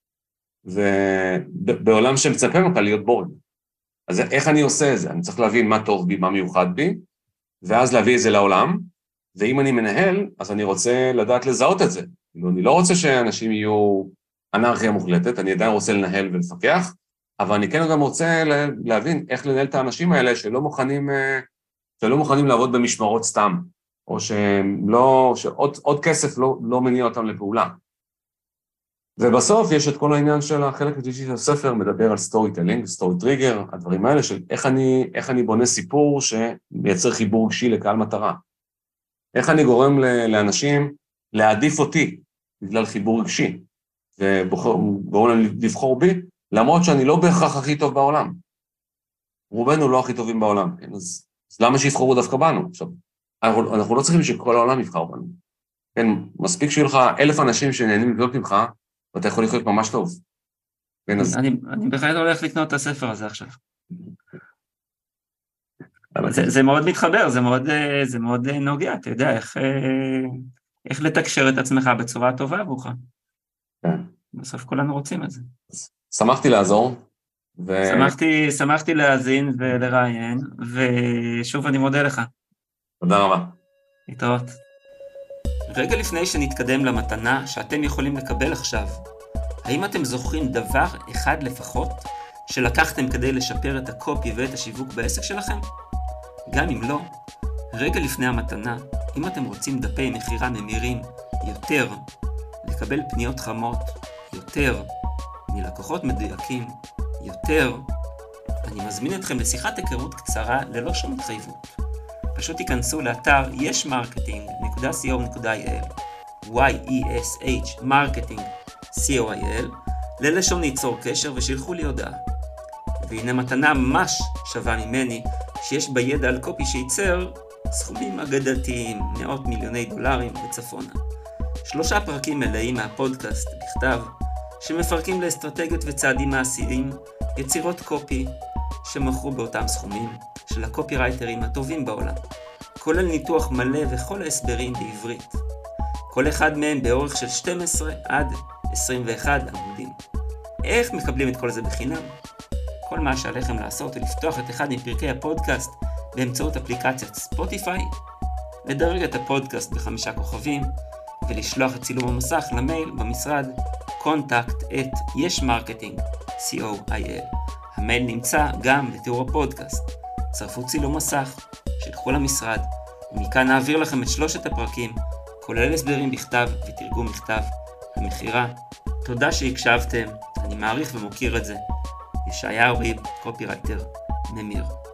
ובעולם שמצפה ממך להיות בורג. אז איך אני עושה את זה? אני צריך להבין מה טוב בי, מה מיוחד בי, ואז להביא את זה לעולם, ואם אני מנהל, אז אני רוצה לדעת לזהות את זה. אני לא רוצה שאנשים יהיו אנרכיה מוחלטת, אני עדיין רוצה לנהל ולפקח, אבל אני כן גם רוצה להבין איך לנהל את האנשים האלה שלא מוכנים לעבוד במשמרות סתם, או שעוד כסף לא מניע אותם לפעולה. ובסוף יש את כל העניין של החלק השלישי של הספר, מדבר על סטורי טלינג, סטורי טריגר, הדברים האלה של איך אני בונה סיפור שמייצר חיבור רגשי לקהל מטרה. איך אני גורם לאנשים להעדיף אותי בגלל חיבור רגשי, וגורם להם לבחור בי, למרות שאני לא בהכרח הכי טוב בעולם. רובנו לא הכי טובים בעולם, כן? אז למה שיבחרו דווקא בנו? עכשיו, אנחנו לא צריכים שכל העולם יבחר בנו. כן, מספיק שיהיו לך 1,000 אנשים שנהנים לקנות ממך, ואתה יכול לחיות ממש טוב. כן, אז... אני בהחלט הולך לקנות את הספר הזה עכשיו. זה מאוד מתחבר, זה מאוד נוגע, אתה יודע, איך לתקשר את עצמך בצורה טובה עבורך. כן. בסוף כולנו רוצים את זה. שמחתי לעזור. שמחתי להאזין ולראיין, ושוב אני מודה לך. תודה רבה. להתראות. רגע לפני שנתקדם למתנה שאתם יכולים לקבל עכשיו, האם אתם זוכרים דבר אחד לפחות שלקחתם כדי לשפר את הקופי ואת השיווק בעסק שלכם? גם אם לא, רגע לפני המתנה, אם אתם רוצים דפי מחירה ממירים יותר, לקבל פניות חמות יותר, מלקוחות מדויקים יותר, אני מזמין אתכם לשיחת היכרות קצרה ללא שום התחייבות. פשוט תיכנסו לאתר yesmarketing.co.il yeshmarketing.co.il ללשון ליצור קשר ושילחו לי הודעה. והנה מתנה ממש שווה ממני שיש בידע על קופי שייצר סכומים אגדתיים, מאות מיליוני דולרים וצפונה. 3 פרקים מלאים מהפודקאסט בכתב שמפרקים לאסטרטגיות וצעדים מעשיים יצירות קופי שמכרו באותם סכומים של הקופירייטרים הטובים בעולם, כולל ניתוח מלא וכל ההסברים בעברית. כל אחד מהם באורך של 12 עד 21 עמודים. איך מקבלים את כל זה בחינם? כל מה שעליכם לעשות הוא לפתוח את אחד מפרקי הפודקאסט באמצעות אפליקציית ספוטיפיי, לדרג את הפודקאסט ב5 כוכבים, ולשלוח את צילום המסך למייל במשרד contact@yesmarketing.co.il. המייל נמצא גם בתיאור הפודקאסט. צרפו צילום מסך, שלחו למשרד, ומכאן נעביר לכם את 3 הפרקים, כולל הסברים בכתב ותרגום מכתב המכירה. תודה שהקשבתם, אני מעריך ומוקיר את זה. ישעיהו ריב, קופירייטר, ממיר.